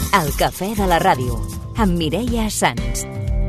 El cafè de la ràdio, amb Mireia Sans.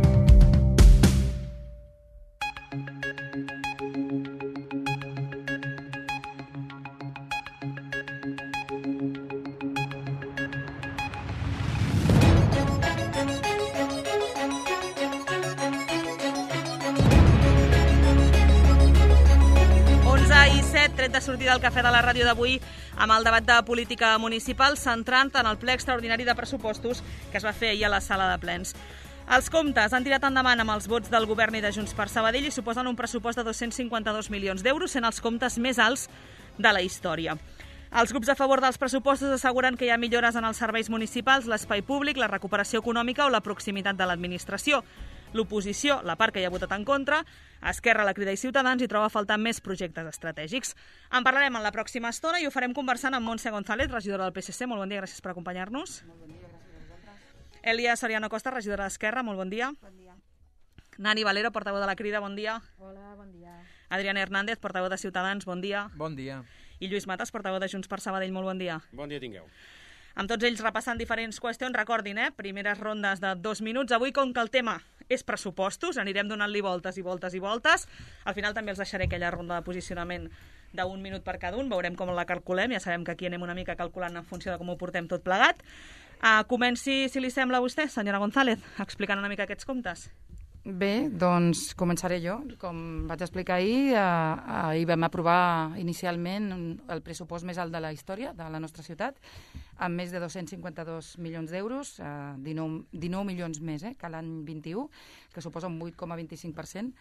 Tret de sortida del cafè de la ràdio d'avui amb el debat de política municipal centrant en el ple extraordinari de pressupostos que es va fer ahir a la sala de plens. Els comptes han tirat endavant amb els vots del govern i de Junts per Sabadell i suposen un pressupost de 252 milions d'euros, sent els comptes més alts de la història. Els grups a favor dels pressupostos asseguren que hi ha millores en els serveis municipals, l'espai públic, la recuperació econòmica o la proximitat de l'administració. L'oposició, la part que hi ha votat en contra, Esquerra, la Crida i Ciutadans, hi troba a faltar més projectes estratègics. En parlarem en la pròxima estona i ho farem conversant amb Montse González, regidora del PSC. Molt bon dia, gràcies per acompanyar-nos. Molt bon dia, gràcies a vosaltres. Elia Soriano Costa, regidora d'Esquerra, molt bon dia. Bon dia. Nani Valero, portaveu de la Crida, bon dia. Hola, bon dia. Adriana Hernández, portaveu de Ciutadans, bon dia. Bon dia. I Lluís Matas, portaveu de Junts per Sabadell, molt bon dia. Bon dia tingueu. Amb tots ells repassant diferents qüestions, recordin, primeres rondes de 2 minuts. Avui, com que el tema és pressupostos, anirem donant-li voltes i voltes i voltes. Al final també els deixaré aquella ronda de posicionament d'1 minut per cada un, veurem com la calculem, ja sabem que aquí anem una mica calculant en funció de com ho portem tot plegat. Comenci, si li sembla a vostè, senyora González, explicant una mica aquests comptes. Bé, doncs començaré jo. Com vaig explicar ahir, ahir vam aprovar inicialment el pressupost més alt de la història de la nostra ciutat, amb més de 252 milions d'euros, 19 milions més que l'any 21, que suposa un 8,25%.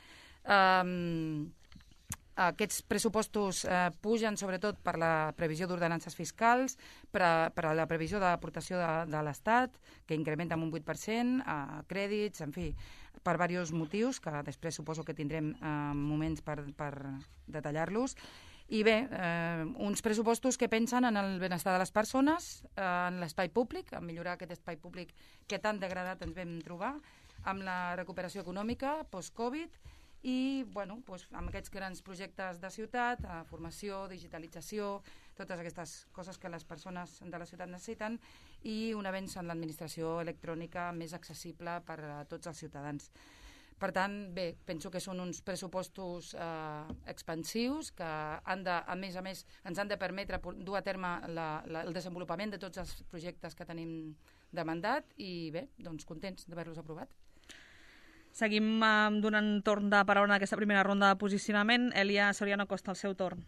Aquests pressupostos pugen sobretot per la previsió d'ordenances fiscals, per a la previsió d'aportació de l'Estat, que incrementa amb un 8%, crèdits, en fi, per diversos motius, que després suposo que tindrem moments per detallar-los. I bé, uns pressupostos que pensen en el benestar de les persones, en l'espai públic, en millorar aquest espai públic que tan degradat ens vam trobar, amb la recuperació econòmica post-Covid, i amb aquests grans projectes de ciutat, formació, digitalització, totes aquestes coses que les persones de la ciutat necessiten, i un avenç en l'administració electrònica més accessible per a tots els ciutadans. Per tant, bé, penso que són uns pressupostos expansius que a més, ens han de permetre dur a terme el desenvolupament de tots els projectes que tenim de mandat i bé, doncs contents d'haver-los aprovat. Seguim donant torn de paraula en aquesta primera ronda de posicionament. Elia Soriano Costa, el seu torn.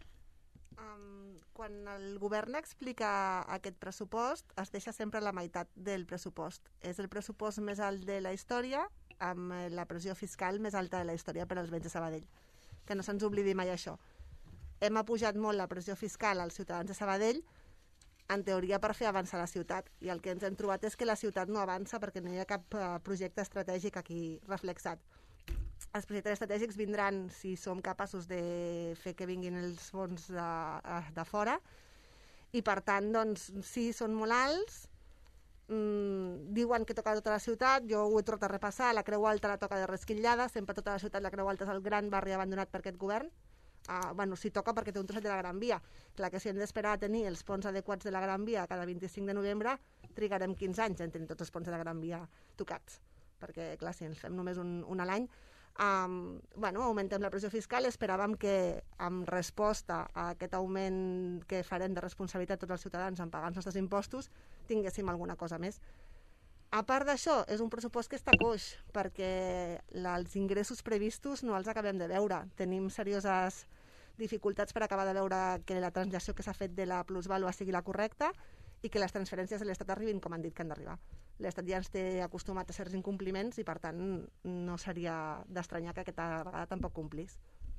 Quan el govern explica aquest pressupost, es deixa sempre la meitat del pressupost. És el pressupost més alt de la història, amb la pressió fiscal més alta de la història per als béns de Sabadell. Que no se'ns oblidi mai això. Hem apujat molt la pressió fiscal als ciutadans de Sabadell, en teoria per fer avançar la ciutat, i el que ens hem trobat és que la ciutat no avança perquè no hi ha cap projecte estratègic aquí reflexat. Els projectes estratègics vindran si som capaços de fer que vinguin els fons de fora, i per tant, doncs, sí, són molt alts, diuen que toca tota la ciutat, jo ho he tornat a repassar, la Creu Alta la toca de resquitllada, sempre tota la ciutat, la Creu Alta és el gran barri abandonat per aquest govern. Sí toca perquè té un trosset de la Gran Via. Clar que si hem d'esperar a tenir els ponts adequats de la Gran Via cada 25 de novembre, trigarem 15 anys en tenir tots els ponts de la Gran Via tocats. Perquè, clar, si ens fem només un a l'any, augmentem la pressió fiscal. Esperàvem que, en resposta a aquest augment que farem de responsabilitat tots els ciutadans en pagar els nostres impostos, tinguéssim alguna cosa més. A part d'això, és un pressupost que està coix, perquè els ingressos previstos no els acabem de veure. Tenim serioses dificultats per acabar de veure que la translació que s'ha fet de la plusvàlua sigui la correcta i que les transferències de l'Estat arribin com han dit que han d'arribar. L'Estat ja ens té acostumat a certs incompliments i, per tant, no seria d'estranyar que aquesta vegada tampoc complís.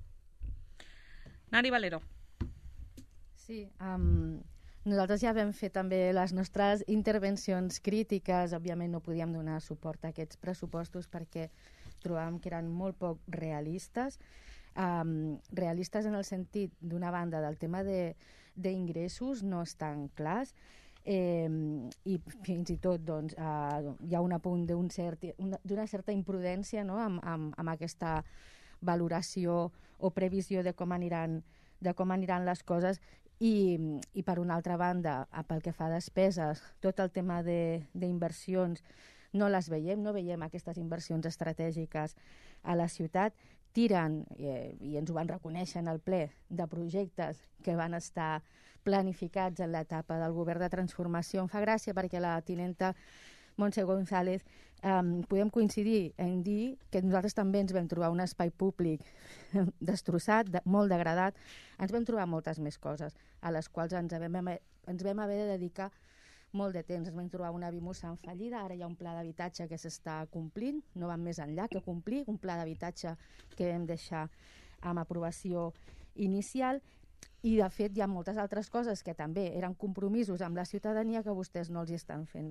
Nani Valero. Sí, nosaltres ja vam fer també les nostres intervencions crítiques. Òbviament no podíem donar suport a aquests pressupostos perquè trobàvem que eren molt poc realistes. Realistes en el sentit, d'una banda, del tema d'ingressos no estan clars, i fins i tot hi ha un apunt d'una certa imprudència, no?, amb aquesta valoració o previsió de com aniran les coses, I per una altra banda, pel que fa a despeses, tot el tema d'inversions no les veiem, no veiem aquestes inversions estratègiques a la ciutat. Tiren, i ens ho van reconèixer en el ple, de projectes que van estar planificats en l'etapa del govern de transformació. Em fa gràcia perquè la tinenta Montse González podem coincidir en dir que nosaltres també ens vam trobar un espai públic destrossat, molt degradat. Ens vam trobar moltes més coses a les quals ens vam haver de dedicar molt de temps. Ens vam trobar una Vimusa en fallida, ara hi ha un pla d'habitatge que s'està complint, no van més enllà que complir, un pla d'habitatge que vam deixar amb aprovació inicial, i de fet hi ha moltes altres coses que també eren compromisos amb la ciutadania que vostès no els hi estan fent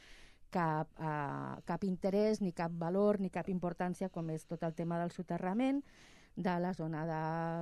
cap interès, ni cap valor, ni cap importància, com és tot el tema del soterrament, de la zona de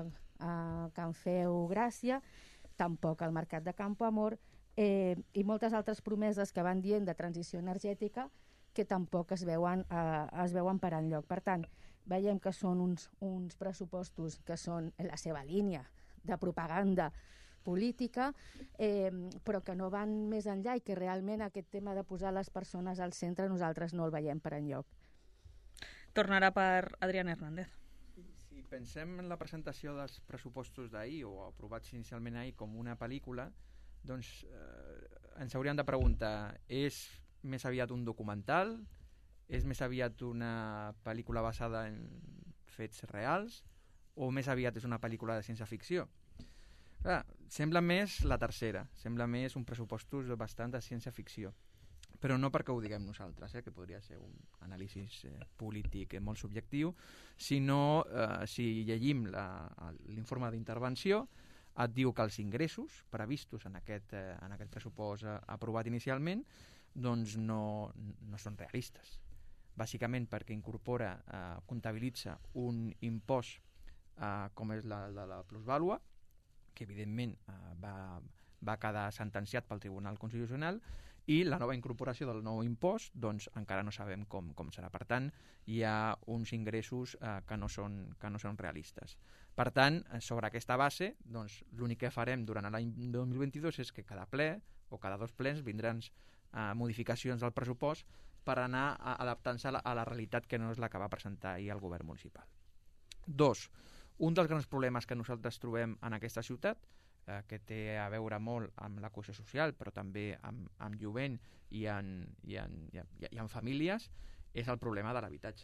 Can Feu, Gràcia, tampoc el mercat de Campo Amor, i moltes altres promeses que van dient de transició energètica que tampoc es veuen per enlloc. Per tant, veiem que són uns pressupostos que són en la seva línia de propaganda política, però que no van més enllà i que realment aquest tema de posar les persones al centre nosaltres no el veiem per enlloc. Tornarà per Adrián Hernández. Si pensem en la presentació dels pressupostos d'ahir o aprovats inicialment ahir com una pel·lícula, doncs ens hauríem de preguntar, és més aviat un documental? És més aviat una pel·lícula basada en fets reals? O més aviat és una pel·lícula de ciència-ficció? Clar, sembla més la tercera, sembla més un pressupostos bastant de ciència-ficció. Però no perquè ho diguem nosaltres, que podria ser un anàlisi polític molt subjectiu, sinó si llegim l'informe d'intervenció, et diu que els ingressos previstos en aquest pressupost aprovat inicialment doncs no són realistes. Bàsicament perquè incorpora, comptabilitza un impost com és la de la plusvàlua, que evidentment va quedar sentenciat pel Tribunal Constitucional, i la nova incorporació del nou impost doncs encara no sabem com serà. Per tant, hi ha uns ingressos que no són realistes. Per tant, sobre aquesta base, doncs, l'únic que farem durant l'any 2022 és que cada ple o cada 2 plens vindran modificacions del pressupost per anar adaptant-se a la realitat que no és la que va presentar ahir el govern municipal. 2. Un dels grans problemes que nosaltres trobem en aquesta ciutat, que té a veure molt amb la cohesió social, però també amb jovent i en famílies, és el problema de l'habitatge.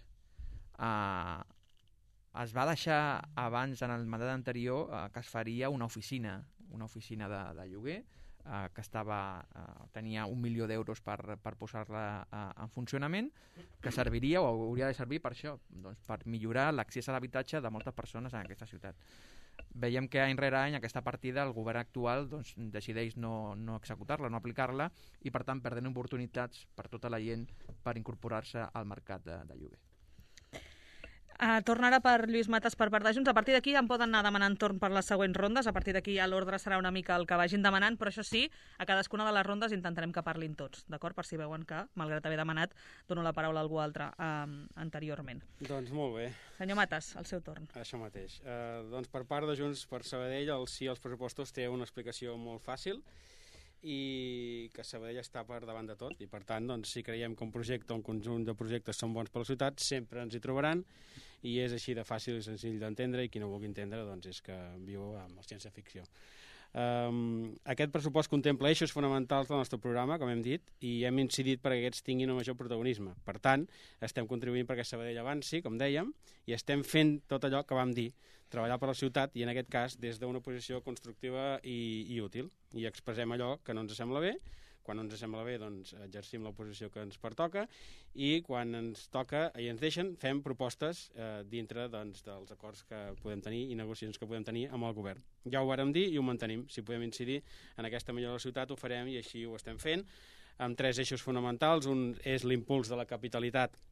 Es va deixar abans, en el mandat anterior, que es faria una oficina de lloguer, que tenia 1 milió d'euros per posar-la en funcionament, que serviria o hauria de servir per això, doncs, per millorar l'accés a l'habitatge de moltes persones en aquesta ciutat. Veiem que any rere any aquesta partida el govern actual doncs, decideix no executar-la, no aplicar-la, i per tant perdent oportunitats per tota la gent per incorporar-se al mercat de lloguer. Tornarà per Lluís Matas per part de Junts. A partir d'aquí en poden anar demanant torn per les següents rondes. A partir d'aquí ja l'ordre serà una mica el que vagin demanant, però això sí, a cadascuna de les rondes intentarem que parlin tots, d'acord? Per si veuen que, malgrat haver demanat, dono la paraula a algú altre anteriorment. Doncs molt bé. Senyor Matas, el seu torn. Això mateix. Doncs per part de Junts per Sabadell, el sí als pressupostos té una explicació molt fàcil, i que Sabadell està per davant de tot, i per tant, doncs, si creiem que un projecte o un conjunt de projectes són bons per la ciutat, sempre ens hi trobaran, i és així de fàcil i senzill d'entendre, i qui no vulgui entendre doncs és que viu amb la ciència-ficció. Aquest pressupost contempla eixos fonamentals del nostre programa, com hem dit, i hem incidit perquè aquests tinguin un major protagonisme. Per tant, estem contribuint perquè Sabadell avanci, com dèiem, i estem fent tot allò que vam dir, treballar per la ciutat, i en aquest cas des d'una posició constructiva i útil, i expressem allò que no ens sembla bé. Quan no ens sembla bé, doncs exercim la posició que ens pertoca, i quan ens toca i ens deixen, fem propostes dintre doncs, dels acords que podem tenir i negociacions que podem tenir amb el govern. Ja ho vàrem dir i ho mantenim. Si podem incidir en aquesta millora de la ciutat, ho farem, i així ho estem fent, amb 3 eixos fonamentals. Un és l'impuls de la capitalitat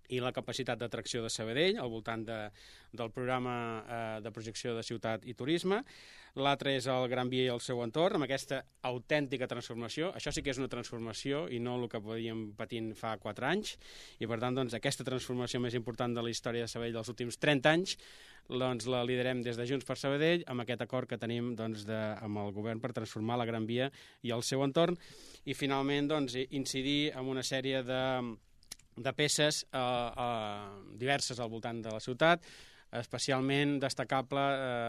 i la capacitat d'atracció de Sabadell al voltant del programa de projecció de ciutat i turisme. L'altre és el Gran Via i el seu entorn, amb aquesta autèntica transformació. Això sí que és una transformació i no el que podíem patint fa 4 anys. I per tant, doncs, aquesta transformació més important de la història de Sabadell dels últims 30 anys doncs, la liderem des de Junts per Sabadell amb aquest acord que tenim doncs, amb el govern per transformar la Gran Via i el seu entorn. I finalment doncs, incidir en una sèrie de peces diverses al voltant de la ciutat, especialment destacable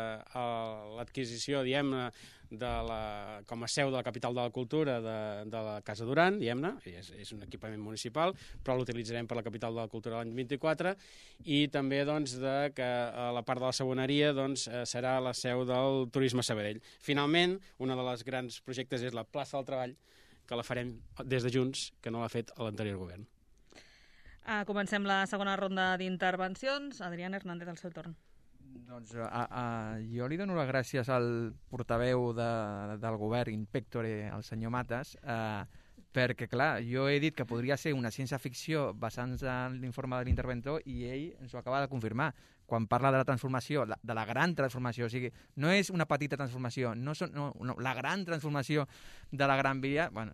l'adquisició, diguem-ne, com a seu de la capital de la cultura de la Casa Duran, diguem-ne, és un equipament municipal, però l'utilitzarem per la capital de la cultura l'any 24, i també doncs, que la part de la segoneria doncs, serà la seu del Turisme Sabadell. Finalment, un dels grans projectes és la plaça del Treball, que la farem des de Junts, que no l'ha fet l'anterior govern. Comencem la segona ronda d'intervencions. Adrián Hernández, al seu torn. Doncs jo li dono les gràcies al portaveu del govern, Inspectore, el senyor Matas, perquè, clar, jo he dit que podria ser una ciència-ficció basant-se en l'informe de l'interventor i ell ens ho acaba de confirmar. Quan parla de la transformació, de la gran transformació, o sigui, no és una petita transformació, no, la gran transformació de la Gran Via, bueno,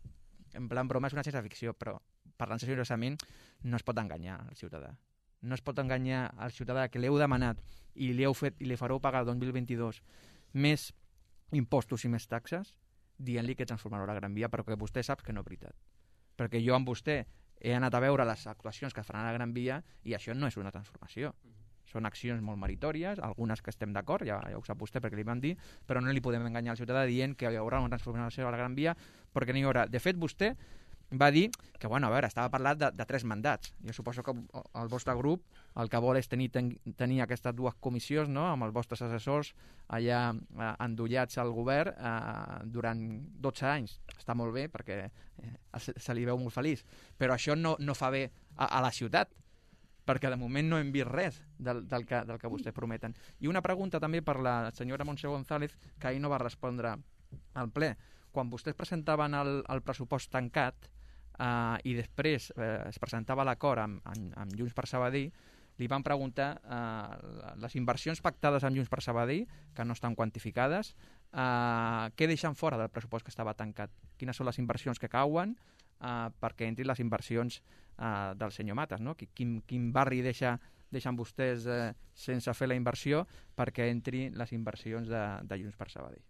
en plan broma és una ciència-ficció, però parlant seriosament, no es pot enganyar al ciutadà. No es pot enganyar al ciutadà que l'heu demanat i li heu fet i li fareu pagar el 2022 més impostos i més taxes, dient-li que transformarà la Gran Via, però que vostè sap que no és veritat. Perquè jo amb vostè he anat a veure les actuacions que faran a la Gran Via i això no és una transformació. Són accions molt meritòries, algunes que estem d'acord, ja ho sap vostè perquè li vam dir, però no li podem enganyar al ciutadà dient que hi haurà una transformació a la Gran Via, perquè no hi haurà. De fet, vostè va dir que, bueno, a veure, estava parlant de 3 mandats. Jo suposo que el vostre grup el que vol és tenir aquestes 2 comissions, no?, amb els vostres assessors allà endollats al govern durant 12 anys. Està molt bé perquè se li veu molt feliç, però això no fa bé a la ciutat, perquè de moment no hem vist res del que vostès prometen. I una pregunta també per la senyora Montse González, que ahir no va respondre al ple. Quan vostès presentaven el pressupost tancat i després es presentava l'acord amb Junts per Sabadell, li van preguntar les inversions pactades amb Junts per Sabadell, que no estan quantificades, què deixen fora del pressupost que estava tancat? Quines són les inversions que cauen perquè entrin les inversions del senyor Matas, no? Quin barri deixen vostès sense fer la inversió perquè entrin les inversions de Junts per Sabadell?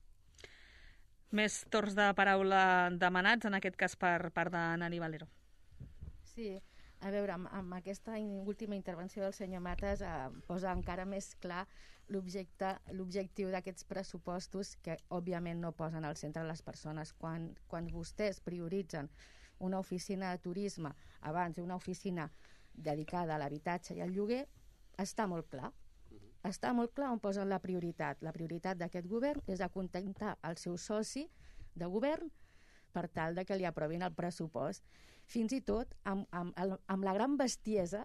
Més torns de paraula demanats, en aquest cas per part de Nani Valero. Sí, a veure, amb aquesta última intervenció del senyor Matas posa encara més clar l'objectiu d'aquests pressupostos que, òbviament, no posen al centre les persones. Quan vostès prioritzen una oficina de turisme abans d'una oficina dedicada a l'habitatge i al lloguer, està molt clar. Està molt clar on posen la prioritat. La prioritat d'aquest govern és acontentar el seu soci de govern per tal de que li aprovin el pressupost. Fins i tot amb la gran bestiesa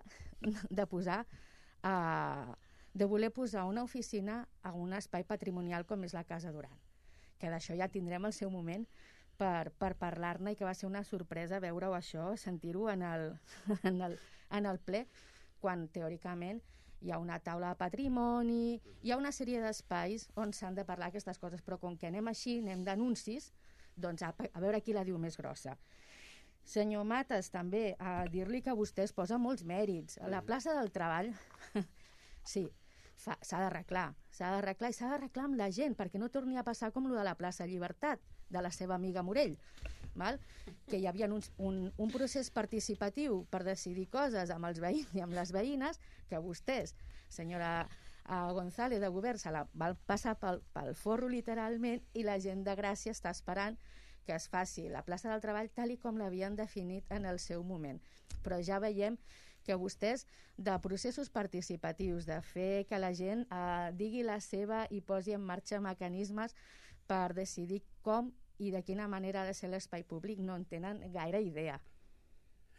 de voler posar una oficina a un espai patrimonial com és la Casa Duran. Que d'això ja tindrem el seu moment per parlar-ne i que va ser una sorpresa veure-ho això, sentir-ho en el ple, quan teòricament hi ha una taula de patrimoni, hi ha una sèrie d'espais on s'han de parlar aquestes coses, però com que anem així, anem d'anuncis, doncs a veure qui la diu més grossa. Senyor Matas, també, a dir-li que vostè es posa molts mèrits. A la plaça del Treball, sí, s'ha d'arreglar i s'ha d'arreglar amb la gent, perquè no torni a passar com lo de la plaça Llibertat, de la seva amiga Morell, val? Que hi havia un procés participatiu per decidir coses amb els veïns i amb les veïnes, que vostès, senyora González de govern, se la va passar pel forro literalment, i la gent de Gràcia està esperant que es faci la plaça del Treball tal i com l'havien definit en el seu moment. Però ja veiem que vostès, de processos participatius, de fer que la gent digui la seva i posi en marxa mecanismes per decidir com i de quina manera ha de ser l'espai públic, no en tenen gaire idea.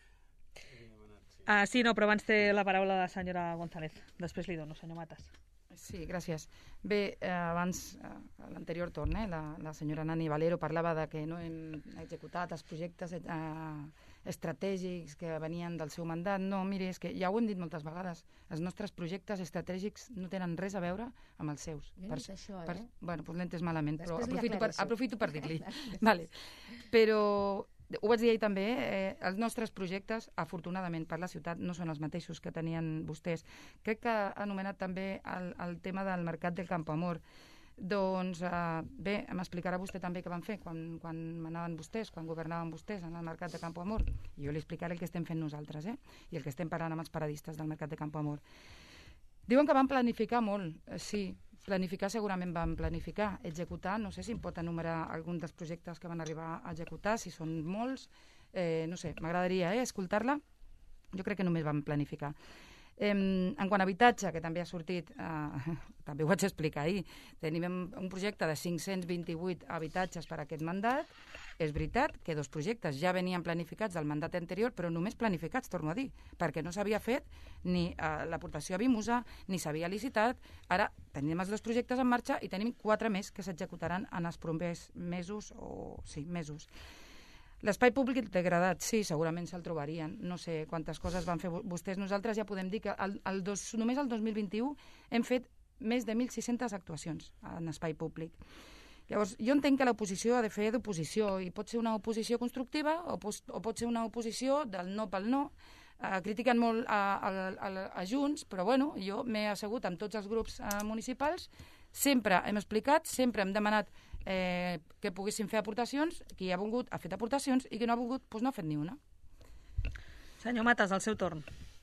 Sí, no, però abans té la paraula la senyora González. Després li dono, senyor Matas. Sí, gràcies. Bé, abans, a l'anterior torn, la senyora Nani Valero parlava de que no hem executat els projectes estratègics que venien del seu mandat. No, miri, és que ja ho hem dit moltes vegades, els nostres projectes estratègics no tenen res a veure amb els seus. Jo no sé això, Bueno, doncs l'he entès malament, però Després aprofito per dir-li. Vale. Però ho vaig dir ahir també, els nostres projectes, afortunadament per la ciutat, no són els mateixos que tenien vostès. Crec que ha anomenat també el tema del mercat del Campo Amor. Doncs bé, m'explicarà vostè també què van fer quan manaven vostès, quan governaven vostès en el mercat de Campo Amor. Jo li explicaré el que estem fent nosaltres, i el que estem parlant amb els paradistes del mercat de Campo Amor. Diuen que van planificar molt, sí, planificar segurament van planificar, executar, no sé si em pot enumerar algun dels projectes que van arribar a executar, si són molts, no sé, m'agradaria escoltar-la. Jo crec que només van planificar. En quant a habitatge, que també ha sortit, també ho vaig explicar ahir, tenim un projecte de 528 habitatges per a aquest mandat. És veritat que 2 projectes ja venien planificats del mandat anterior, però només planificats, torno a dir, perquè no s'havia fet ni l'aportació a Vimusa, ni s'havia licitat. Ara tenim els 2 projectes en marxa i tenim 4 més que s'executaran en els propers mesos. L'espai públic degradat, sí, segurament se'l trobarien. No sé quantes coses van fer vostès. Nosaltres ja podem dir que només el 2021 hem fet més de 1.600 actuacions en espai públic. Llavors, jo entenc que l'oposició ha de fer d'oposició, i pot ser una oposició constructiva o pot ser una oposició del no pel no. Critiquen molt a Junts, però bueno, jo m'he assegut amb tots els grups municipals, sempre hem explicat, sempre hem demanat que poguessin fer aportacions, qui ha volgut ha fet aportacions i qui no ha volgut doncs no ha fet ni una. Senyor Matas, al seu torn.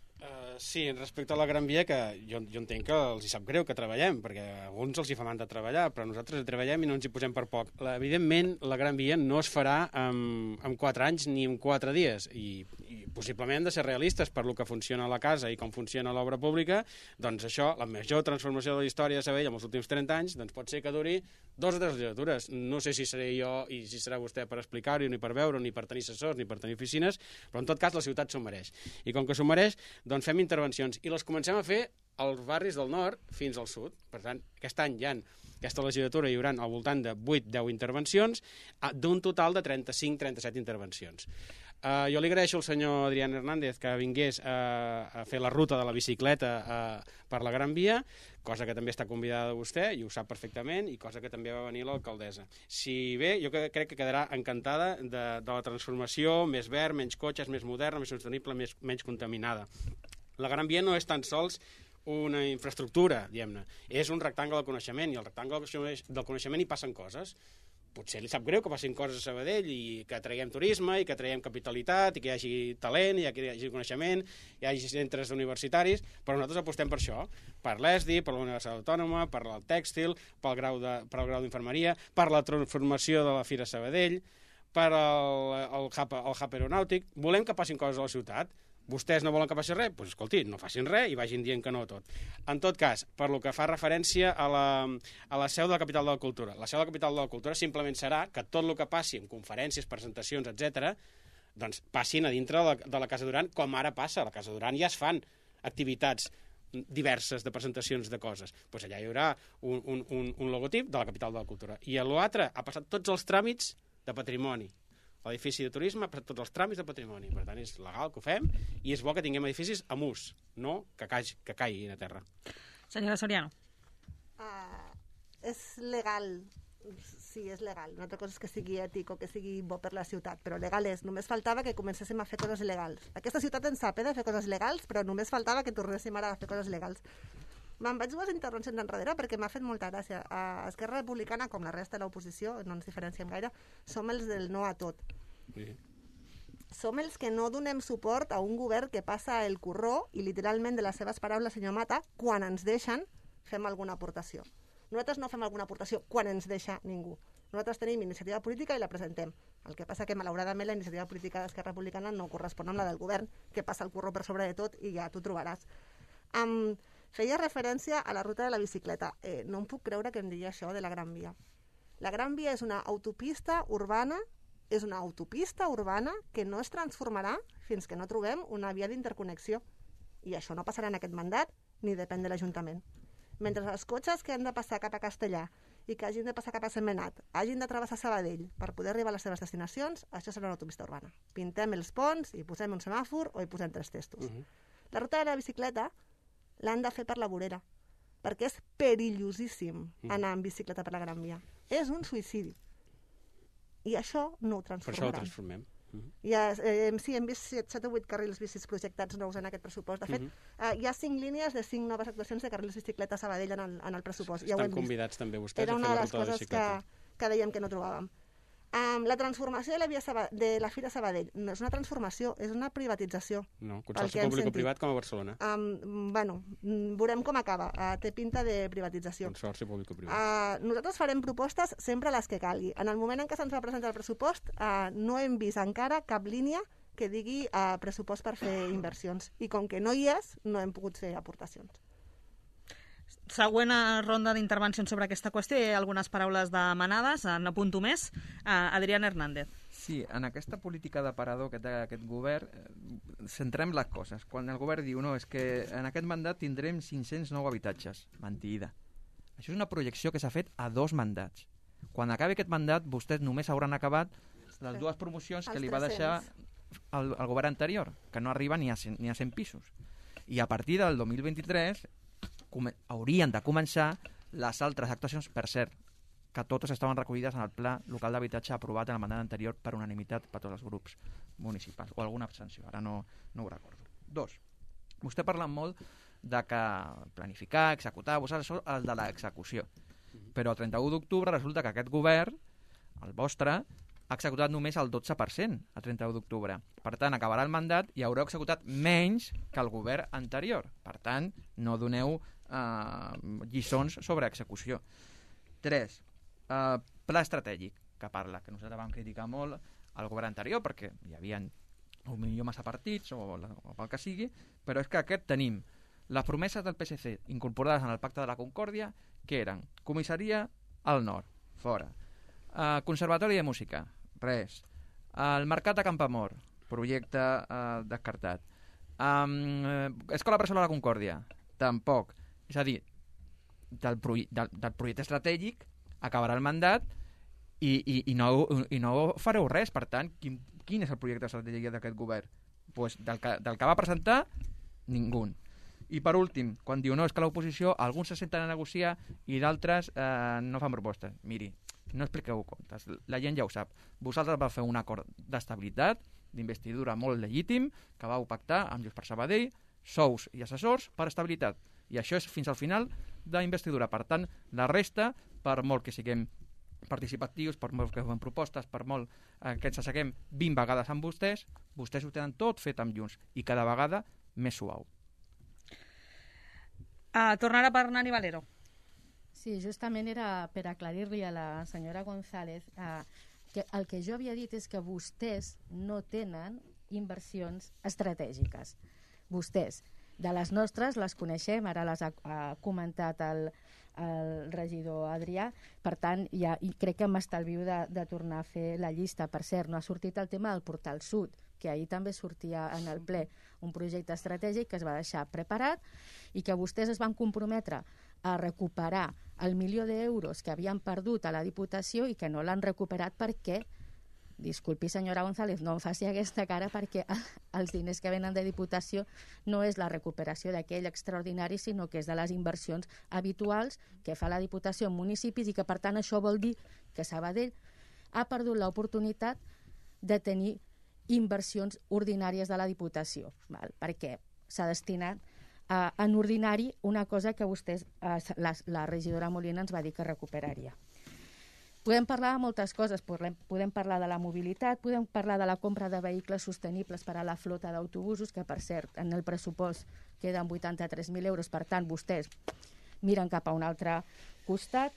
Sí, respecte a la Gran Via, que jo entenc que els hi sap greu que treballem, perquè a alguns els hi fa mandra treballar, però nosaltres hi treballem i no ens hi posem per poc. Evidentment, la Gran Via no es farà en 4 anys ni en 4 dies, i possiblement hem de ser realistes per lo que funciona a la casa i com funciona l'obra pública. Doncs això, la major transformació de la història de Sabadell en els últims 30 anys, doncs pot ser que duri 2 o 3 legislatures. No sé si seré jo i si serà vostè per explicar-ho, ni per veure, ni per tenir assessors, ni per tenir oficines, però en tot cas la ciutat s'ho mereix. I com que s'ho mereix, doncs fem intervencions, i les comencem a fer als barris del nord fins al sud. Per tant, aquest any aquesta legislatura hi haurà al voltant de 8-10 intervencions, d'un total de 35-37 intervencions. Jo li agraeixo al senyor Adrián Hernández que vingués a fer la ruta de la bicicleta per la Gran Via, cosa que també està convidada vostè, i ho sap perfectament, i cosa que també va venir l'alcaldessa. Si bé, jo crec que quedarà encantada de la transformació, més verd, menys cotxes, més moderna, més sostenible, menys contaminada. La Gran Via no és tan sols una infraestructura, diguem-ne, és un rectangle del coneixement, i al rectangle del coneixement hi passen coses. Potser li sap greu que passin coses a Sabadell i que traguem turisme, i que traguem capitalitat, i que hi hagi talent, i que hi hagi coneixement, hi hagi centres universitaris, però nosaltres apostem per això, per l'ESDI, per la Universitat Autònoma, per el tèxtil, pel grau d'infermeria, per la transformació de la Fira Sabadell, per el hub aeronàutic. Volem que passin coses a la ciutat. Vostès no volen que passi res? Doncs escolti, no facin res i vagin dient que no a tot. En tot cas, per lo que fa referència a la seu de la Capital de la Cultura. La seu de la Capital de la Cultura simplement serà que tot el que passi en conferències, presentacions, etc., doncs passin a dintre de la Casa Duran, com ara passa. A la Casa Duran ja es fan activitats diverses de presentacions de coses. Doncs allà hi haurà un logotip de la Capital de la Cultura. I a l'altre ha passat tots els tràmits de patrimoni. L'edifici de turisme ha passat tots els tràmits de patrimoni. Per tant, és legal que ho fem, i és bo que tinguem edificis amb ús, no que caiguin a terra. Senyora Soriano. És legal. Sí, és legal. Una altra cosa és que sigui ètic o que sigui bo per la ciutat, però legal és. Només faltava que comencéssim a fer coses legals. Aquesta ciutat en sap de fer coses legals, però només faltava que tornéssim ara a fer coses legals. Me'n vaig 2 intervencions enrere perquè m'ha fet molta gràcia. A Esquerra Republicana, com la resta de l'oposició, no ens diferenciem gaire, som els del no a tot. Sí. Som els que no donem suport a un govern que passa el corró, i literalment de les seves paraules, senyor Mata, quan ens deixen fem alguna aportació. Nosaltres no fem alguna aportació quan ens deixa ningú. Nosaltres tenim iniciativa política i la presentem. El que passa que, malauradament, la iniciativa política d'Esquerra Republicana no correspon amb la del govern, que passa el corró per sobre de tot i ja t'ho trobaràs. Feia referència a la ruta de la bicicleta. No em puc creure que em digui això de la Gran Via. La Gran Via és una autopista urbana que no es transformarà fins que no trobem una via d'interconnexió. I això no passarà en aquest mandat ni depèn de l'Ajuntament. mentre els cotxes que han de passar cap a Castellà i que hagin de passar cap a Sentmenat hagin de travessar Sabadell per poder arribar a les seves destinacions, això serà una autopista urbana. Pintem els ponts i posem un semàfor o hi posem 3 testos. La ruta de la bicicleta l'han de fer per la vorera, perquè és perillosíssim anar en bicicleta per la Gran Via. És un suïcidi. I això no ho transformaran. Per això ho transformem. Sí, hem vist 7 o 8 carrils bicis projectats nous en aquest pressupost. De fet, hi ha 5 línies de 5 noves actuacions de carrils bicicleta a Sabadell en el pressupost. Estan convidats també vostès a fer la ruta de bicicleta. Era una de les coses que dèiem que no trobàvem. La transformació de la Fira Sabadell no és una transformació, és una privatització. No, consorci públic-privat com a Barcelona. Veurem com acaba. Té pinta de privatització. Consorci públic-privat. Nosaltres farem propostes sempre les que calgui. En el moment en què se'ns va presentar el pressupost, no hem vist encara cap línia que digui pressupost per fer inversions. I com que no hi és, no hem pogut fer aportacions. Següent ronda d'intervencions sobre aquesta qüestió. Hi ha algunes paraules demanades. N'apunto més. Adrián Hernández. Sí, en aquesta política d'aparador que té aquest govern, centrem les coses. Quan el govern diu, no, és que en aquest mandat tindrem 509 habitatges. Mentida. Això és una projecció que s'ha fet a 2 mandats. Quan acabi aquest mandat, vostès només hauran acabat les 2 promocions que li va deixar el govern anterior, que no arriba ni a 100 pisos. I a partir del 2023 haurien de començar les altres actuacions, per cert, que totes estaven recollides en el Pla Local d'Habitatge aprovat en el mandat anterior per unanimitat per tots els grups municipals, o alguna abstenció, ara no ho recordo. 2. Vostè parla molt de que planificar, executar, vosaltres sou el de l'execució. Però el 31 d'octubre resulta que aquest govern, el vostre, ha executat només el 12% el 31 d'octubre. Per tant, acabarà el mandat i haureu executat menys que el govern anterior. Per tant, no doneu lliçons sobre execució. 3. Pla estratègic, que parla, que nosaltres vam criticar molt al govern anterior perquè hi havia potser massa partits o el que sigui, però és que aquest tenim les promeses del PSC incorporades en el Pacte de la Concòrdia, que eren comissaria al nord, fora, conservatori de música, res, el mercat de Campoamor, projecte descartat, escola Bressol a la Concòrdia, tampoc. És a dir, del projecte estratègic acabarà el mandat i no fareu res. Per tant, quin és el projecte estratègic d'aquest govern? Pues del que va presentar, ningú. I per últim, quan diu no, és que l'oposició, alguns se senten a negociar i d'altres no fan propostes. Miri, no expliqueu comptes, la gent ja ho sap. Vosaltres vau fer un acord d'estabilitat, d'investidura molt legítim, que vau pactar amb Junts per Sabadell, sous i assessors per estabilitat. I això és fins al final d'investidura. Per tant, la resta, per molt que siguem participatius, per molt que fem propostes, per molt que ens asseguem 20 vegades amb vostès ho tenen tot fet amb Junts i cada vegada més suau. Tornarà per Nani Valero. Sí, justament era per aclarir-li a la senyora González que el que jo havia dit és que vostès no tenen inversions estratègiques. Vostès, de les nostres, les coneixem, ara les ha comentat el regidor Adrià, per tant, ja crec que m'estalvio de tornar a fer la llista. Per cert, no ha sortit el tema del Portal Sud, que ahir també sortia en el ple un projecte estratègic que es va deixar preparat i que vostès es van comprometre a recuperar el 1.000.000 d'euros que havien perdut a la Diputació i que no l'han recuperat perquè, disculpi senyora González, no em faci aquesta cara, perquè els diners que venen de Diputació no és la recuperació d'aquell extraordinari, sinó que és de les inversions habituals que fa la Diputació en municipis i que per tant això vol dir que Sabadell ha perdut l'oportunitat de tenir inversions ordinàries de la Diputació, perquè s'ha destinat en ordinari una cosa que vostès, la regidora Molina ens va dir que recuperaria. Podem parlar de moltes coses, podem parlar de la mobilitat, podem parlar de la compra de vehicles sostenibles per a la flota d'autobusos, que per cert en el pressupost queden 83.000 euros, per tant vostès miren cap a un altre costat.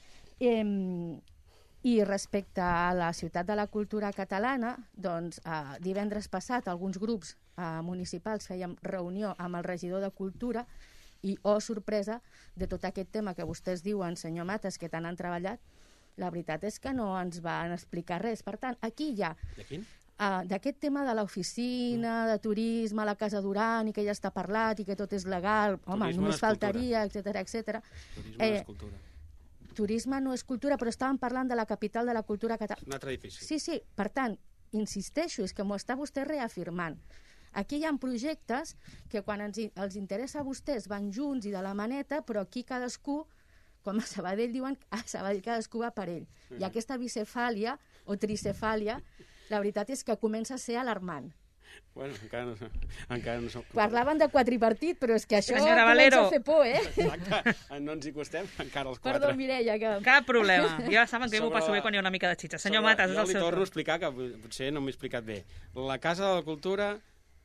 I respecte a la Ciutat de la Cultura Catalana, doncs divendres passat alguns grups municipals fèiem reunió amb el regidor de Cultura i, oh sorpresa, de tot aquest tema que vostès diuen, senyor Matas, que tant han treballat, la veritat és que no ens van explicar res. Per tant, aquí hi ha d'aquest tema de l'oficina, de turisme, la Casa Duran, i que ja està parlat i que tot és legal, home, Turisme només no és faltaria, etc. Turisme és cultura. Turisme no és cultura, però estàvem parlant de la capital de la cultura catalana. Un altre edifici. Sí, per tant, insisteixo, és que m'ho està vostè reafirmant. Aquí hi ha projectes que quan els interessa a vostès van junts i de la maneta, però aquí cadascú, com a Sabadell diuen, a Sabadell cadascú va per ell. I aquesta bicefàlia o tricefàlia, la veritat és que comença a ser alarmant. Bueno, encara no som... Parlaven de quadripartit, però és que això Senyora comença Valero. a fer por, eh? Exacte, no ens hi acostem encara els quatre. Perdó, Mireia, que... Cap problema. Ja saben que jo m'ho passo bé quan hi ha una mica de xitxa. Senyor Matas, és el seu Jo li torno a torn. explicar, que potser no m'he explicat bé. La Casa de la Cultura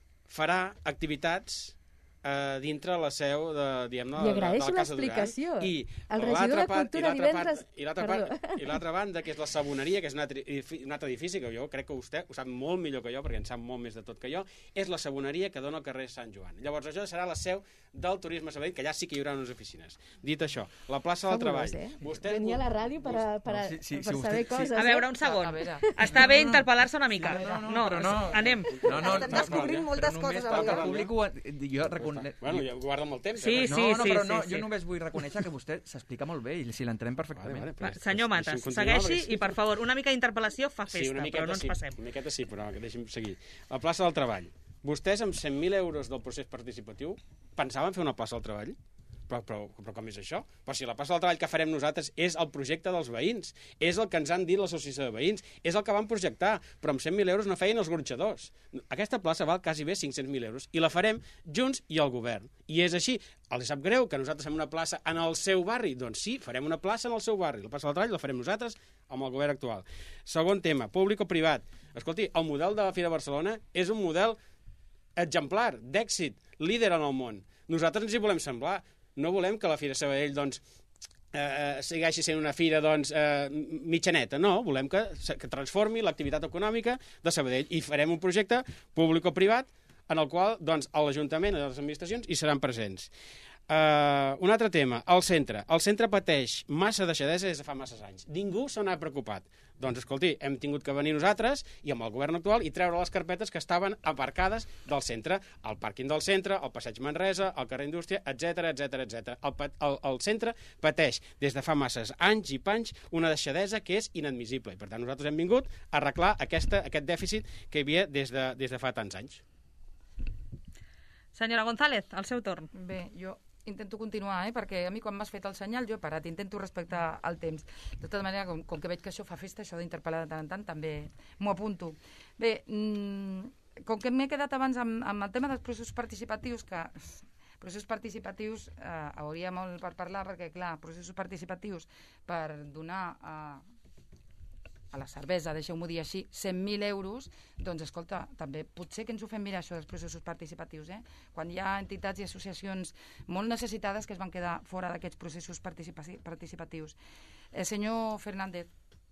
farà activitats dintre la seu de, diguem-ne, Li de agraeixo la Casa l'explicació. Duran. El regidor de Cultura divendres... I l'altra banda, que és la Saboneria, que és un altre edifici, que jo crec que vostè ho sap molt millor que jo, perquè en sap molt més de tot que jo, és la Saboneria que dona al carrer Sant Joan. Llavors, això serà la seu del turisme Sabadell, que allà sí que hi haurà unes oficines. Dit això, la plaça del Treball... Vostè venia a la ràdio per saber coses. A veure, un segon. A veure. Està bé interpel·lar-se una mica. No, però no. Anem. Estem descobrint moltes coses avui. El públic jo Bueno, ja guarda molt temps. Sí, No, però no, sí. jo només vull reconèixer que vostè s'explica molt bé i si l'entenem perfectament. Va, senyor Matas, segueixi i, per favor, una mica d'interpel·lació fa Sí, festa, una però miqueta no ens sí, passem. una miqueta sí, però deixi'm seguir. La plaça del Treball. Vostès, amb 100.000 euros del procés participatiu, pensaven fer una plaça del Treball? Però com és això? Però si la plaça del Treball que farem nosaltres és el projecte dels veïns, és el que ens han dit l'associació de veïns, és el que van projectar, però amb 100.000 euros no feien els gronxadors. Aquesta plaça val quasi bé 500.000 euros i la farem junts i el govern. I és així. Els sap greu que nosaltres fem una plaça en el seu barri? Doncs sí, farem una plaça en el seu barri. La plaça del Treball la farem nosaltres amb el govern actual. Segon tema, públic o privat. Escolti, el model de la Fira Barcelona és un model exemplar, d'èxit, líder en el món. Nosaltres ens hi volem semblar. No volem que la Fira Sabadell doncs, segueixi sent una fira doncs, mitjaneta. No, volem que transformi l'activitat econòmica de Sabadell i farem un projecte públic o privat en el qual doncs, l'Ajuntament i les administracions hi seran presents. Un altre tema, el centre. El centre pateix massa deixadesa des de fa masses anys. Ningú se n'ha preocupat. Doncs, escolti, hem tingut que venir nosaltres i amb el govern actual i treure les carpetes que estaven aparcades del centre, el pàrquing del centre, el passeig Manresa, el carrer Indústria, etc. El centre pateix des de fa masses anys i panys una deixadesa que és inadmissible. I, per tant, nosaltres hem vingut a arreglar aquest dèficit que hi havia des de fa tants anys. Senyora González, el seu torn. Bé, jo intento continuar, perquè a mi quan m'has fet el senyal jo he parat, intento respectar el temps. De tota manera, com que veig que això fa festa, això d'interpel·lar de tant en tant, també m'ho apunto. Bé, com que m'he quedat abans amb el tema dels processos participatius, que processos participatius hauria molt per parlar, perquè clar, processos participatius per donar a la cervesa, deixeu-m'ho dir així, 100.000 euros, doncs, escolta, també potser que ens ho fem mirar, això dels processos participatius, quan hi ha entitats i associacions molt necessitades que es van quedar fora d'aquests processos participatius. Senyor Hernández,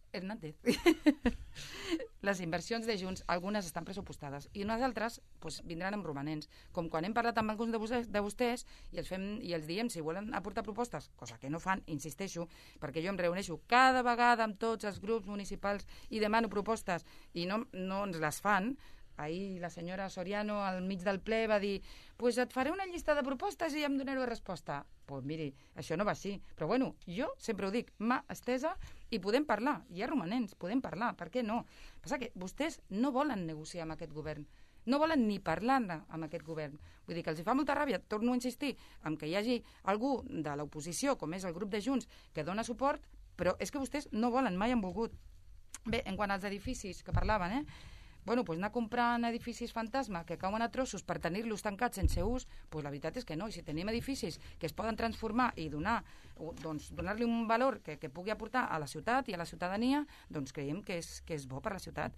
les inversions de Junts, algunes estan pressupostades i unes altres vindran amb romanents. Com quan hem parlat amb alguns de vostès i els diem si volen aportar propostes, cosa que no fan, insisteixo, perquè jo em reuneixo cada vegada amb tots els grups municipals i demano propostes i no ens les fan. Ahir la senyora Soriano al mig del ple va dir et faré una llista de propostes i em donaré resposta. Doncs miri, això no va així. Però bueno, jo sempre ho dic, mà estesa i podem parlar. Hi ha romanents, podem parlar. Per què no? Passa que vostès no volen negociar amb aquest govern. No volen ni parlar-ne amb aquest govern. Vull dir que els fa molta ràbia, torno a insistir, en que hi hagi algú de l'oposició, com és el grup de Junts, que dona suport, però és que vostès no volen, mai han volgut. Bé, en quant als edificis que parlaven, bueno, doncs anar comprant edificis fantasma que cauen a trossos per tenir-los tancats sense ús, doncs la veritat és que no. I si tenim edificis que es poden transformar i donar-li un valor que pugui aportar a la ciutat i a la ciutadania, doncs creiem que és bo per a la ciutat.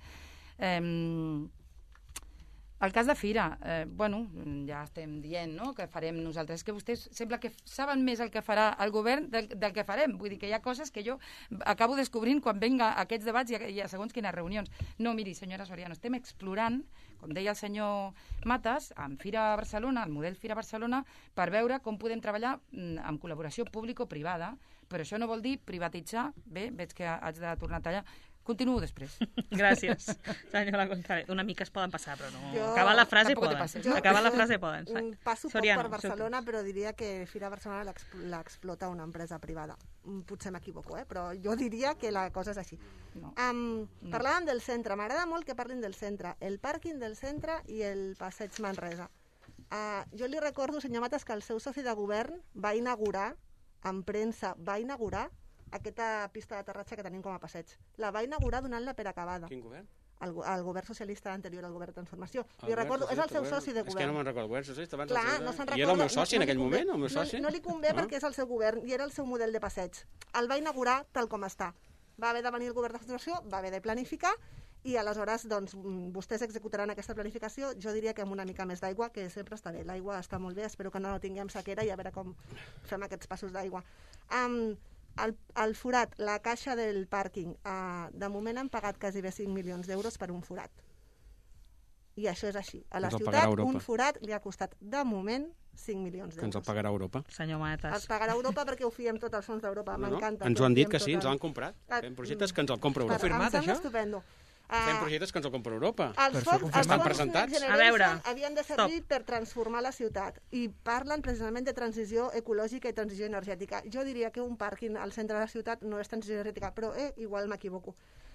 El cas de Fira, bueno, ja estem dient, no?, que farem nosaltres. És que vostès sembla que saben més el que farà el govern del que farem. Vull dir que hi ha coses que jo acabo descobrint quan venga a aquests debats i a segons quines reunions. No, miri, senyora Soriano, estem explorant, com deia el senyor Matas, amb Fira Barcelona, el model Fira Barcelona, per veure com podem treballar en col·laboració público-privada, però això no vol dir privatitzar, bé, veig que haig de tornar a tallar, Continuo després. Gràcies, senyora González. Una mica es poden passar, però no. Jo- Acabar la frase Tampoc te poden. passes. Acabar la frase poden. Passo poc Soriano, per Barcelona, però diria que Fira Barcelona l'explota una empresa privada. Potser m'equivoco, però jo diria que la cosa és així. No. Parlàvem del centre. M'agrada molt que parlin del centre. El pàrquing del centre i el passeig Manresa. Jo li recordo, senyor Matas, que el seu soci de govern va inaugurar, en premsa, aquesta pista d'aterratge que tenim com a passeig. La va inaugurar donant-la per acabada. Quin govern? El govern socialista anterior al govern de transformació. Li recordo, és el seu soci de govern. És que no me'n recordo, govern socialista abans... Clar, no se'n recorda. I era el meu soci en aquell moment, el meu soci? No li convé perquè és el seu govern i era el seu model de passeig. El va inaugurar tal com està. Va haver de venir el govern de transformació, va haver de planificar i aleshores doncs, vostès executaran aquesta planificació, jo diria que amb una mica més d'aigua, que sempre està bé. L'aigua està molt bé, espero que no tinguem sequera i a veure com fem aquests passos d'aigua. El forat, la caixa del pàrquing, de moment han pagat quasi bé 5 milions d'euros per un forat. I això és així. A la Ens el ciutat, pagarà Europa. un forat li ha costat, de moment, 5 milions Que ens el d'euros. pagarà Europa. Senyor Matas. Els pagarà Europa perquè ho fiem tot als fons d'Europa. M'encanta. Ens ho han dit que sí, ens l'han comprat. Ah, Fem projectes que ens el compra Europa. Confirmat, Em sembla això? estupendo. Fem projectes que ens el compra Europa. Els fons confirmat. Presentats. Next A veure, Generation havien de servir per transformar la ciutat i parlen precisament de transició ecològica i transició energètica. Jo diria que un pàrquing al centre de la ciutat no és transició energètica, però igual m'equivoco.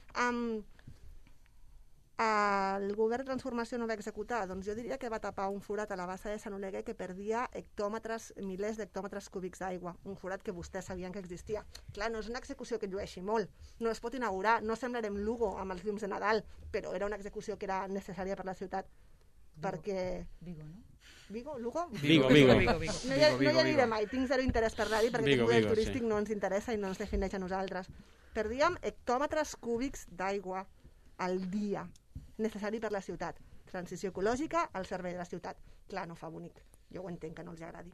El govern de transformació no va executar, doncs jo diria que va tapar un forat a la bassa de Sant Oleguer que perdia milers d'hectòmetres cúbics d'aigua, un forat que vostès sabien que existia. Clar, no és una execució que llueixi molt, no es pot inaugurar, no semblarem Lugo amb els llums de Nadal, però era una execució que era necessària per la ciutat, perquè... Vigo, no? Vigo? Lugo? Vigo. No hi aniré mai, tinc zero interès per anar-hi perquè Vigo, el model Vigo, turístic sí. no ens interessa i no ens defineix a nosaltres. Perdíem hectòmetres cúbics d'aigua al dia, necessari per la ciutat. Transició ecològica al servei de la ciutat. Clar, no fa bonic. Jo ho entenc que no els agradi.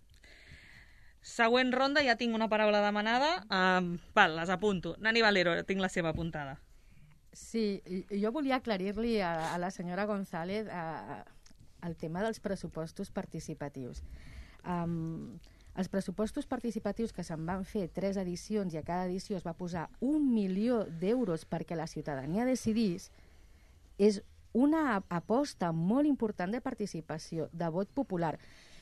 Següent ronda, ja tinc una paraula demanada. Val, les apunto. Nani Valero, tinc la seva apuntada. Sí, jo volia aclarir-li a la senyora González el tema dels pressupostos participatius. Els pressupostos participatius que se'n van fer 3 edicions i a cada edició es va posar 1 milió d'euros perquè la ciutadania decidís, és una aposta molt important de participació, de vot popular,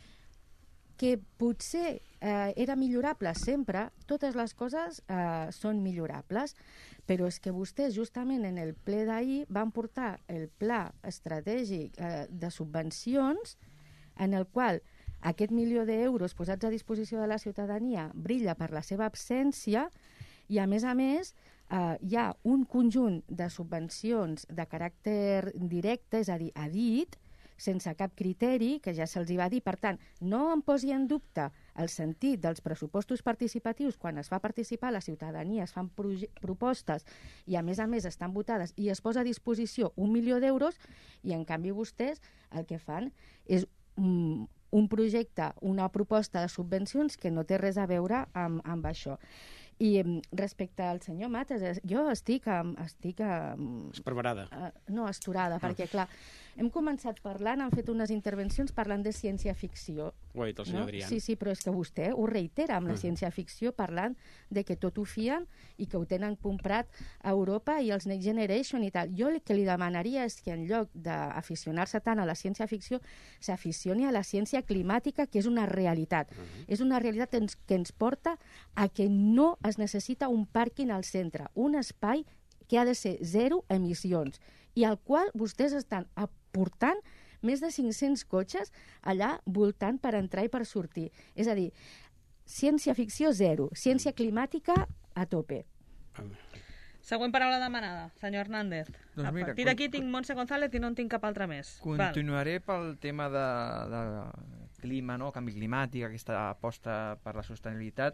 que potser era millorable sempre, totes les coses són millorables, però és que vostès justament en el ple d'ahir van portar el pla estratègic de subvencions en el qual aquest 1 milió d'euros posats a disposició de la ciutadania brilla per la seva absència i, a més, hi ha un conjunt de subvencions de caràcter directe, és a dir, a dit, sense cap criteri, que ja se'ls va dir. Per tant, no em posi en dubte el sentit dels pressupostos participatius quan es fa participar la ciutadania, es fan propostes i, a més, estan votades i es posa a disposició 1 milió d'euros i, en canvi, vostès el que fan és un projecte, una proposta de subvencions que no té res a veure amb això. I respecte al senyor Matas, jo estic Esparverada. no, esturada, perquè, clar, hem començat parlant, han fet unes intervencions parlant de ciència-ficció. Ho ha dit el senyor Adrián. Sí, però és que vostè ho reitera amb la ciència-ficció parlant de que tot ho fien i que ho tenen comprat a Europa i els Next Generation i tal. Jo el que li demanaria és que en lloc d'aficionar-se tant a la ciència-ficció s'aficioni a la ciència climàtica, que és una realitat. És una realitat que ens porta a que no es necessita un pàrquing al centre, un espai que ha de ser 0 emissions i al qual vostès estan aportant més de 500 cotxes allà voltant per entrar i per sortir. És a dir, ciència-ficció 0, ciència climàtica a tope. Següent paraula demanada, senyor Hernández. Doncs mira, a partir d'aquí tinc Montse González i no en tinc cap altra més. Continuaré pel tema de clima, no? Canvi climàtic, aquesta aposta per la sostenibilitat,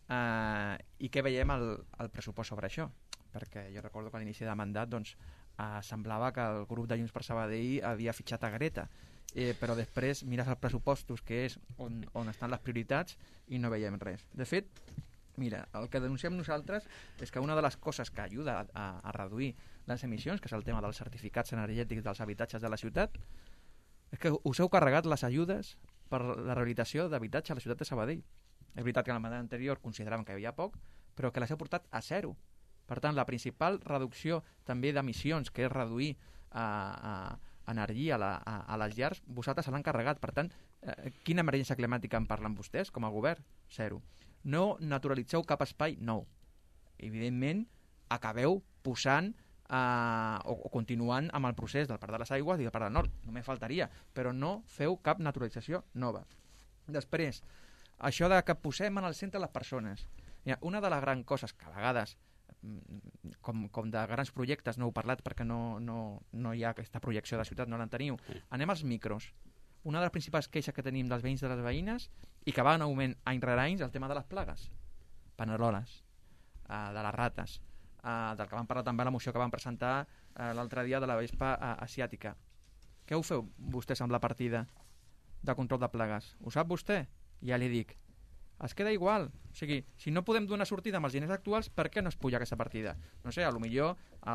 i què veiem al pressupost sobre això, perquè jo recordo que a l'inici de mandat doncs, semblava que el grup de Junts per Sabadell havia fitxat a Greta, però després mires els pressupostos, que és on estan les prioritats, i no veiem res. De fet, mira, el que denunciem nosaltres és que una de les coses que ajuda a reduir les emissions, que és el tema dels certificats energètics dels habitatges de la ciutat, és que us heu carregat les ajudes per la rehabilitació d'habitatge a la ciutat de Sabadell. És veritat que en el mandat anterior consideràvem que hi havia poc, però que les heu portat a 0, Per tant, la principal reducció també d'emissions, que és reduir energia a les llars, vosaltres se l'han carregat. Per tant, quina emergència climàtica en parlen vostès com a govern? Zero. No naturalitzeu cap espai nou. Evidentment, acabeu posant o continuant amb el procés del Parc de les Aigües i del Parc del Nord. Només faltaria, però no feu cap naturalització nova. Després, això de que posem en el centre les persones. Mira, una de les grans coses que a vegades, com de grans projectes, no heu parlat perquè no hi ha aquesta projecció de ciutat, no la teniu. Anem als micros. Una de les principals queixes que tenim dels veïns i de les veïnes, i que va en augment any rere any, és el tema de les plagues. Paneroles, de les rates, del que vam parlar també a la moció que vam presentar l'altre dia de la vespa asiàtica. Què ho feu vostès amb la partida de control de plagues? Ho sap vostè? Ja li dic. Es queda igual. O sigui, si no podem donar sortida amb els diners actuals, per què no es puja aquesta partida? No sé, potser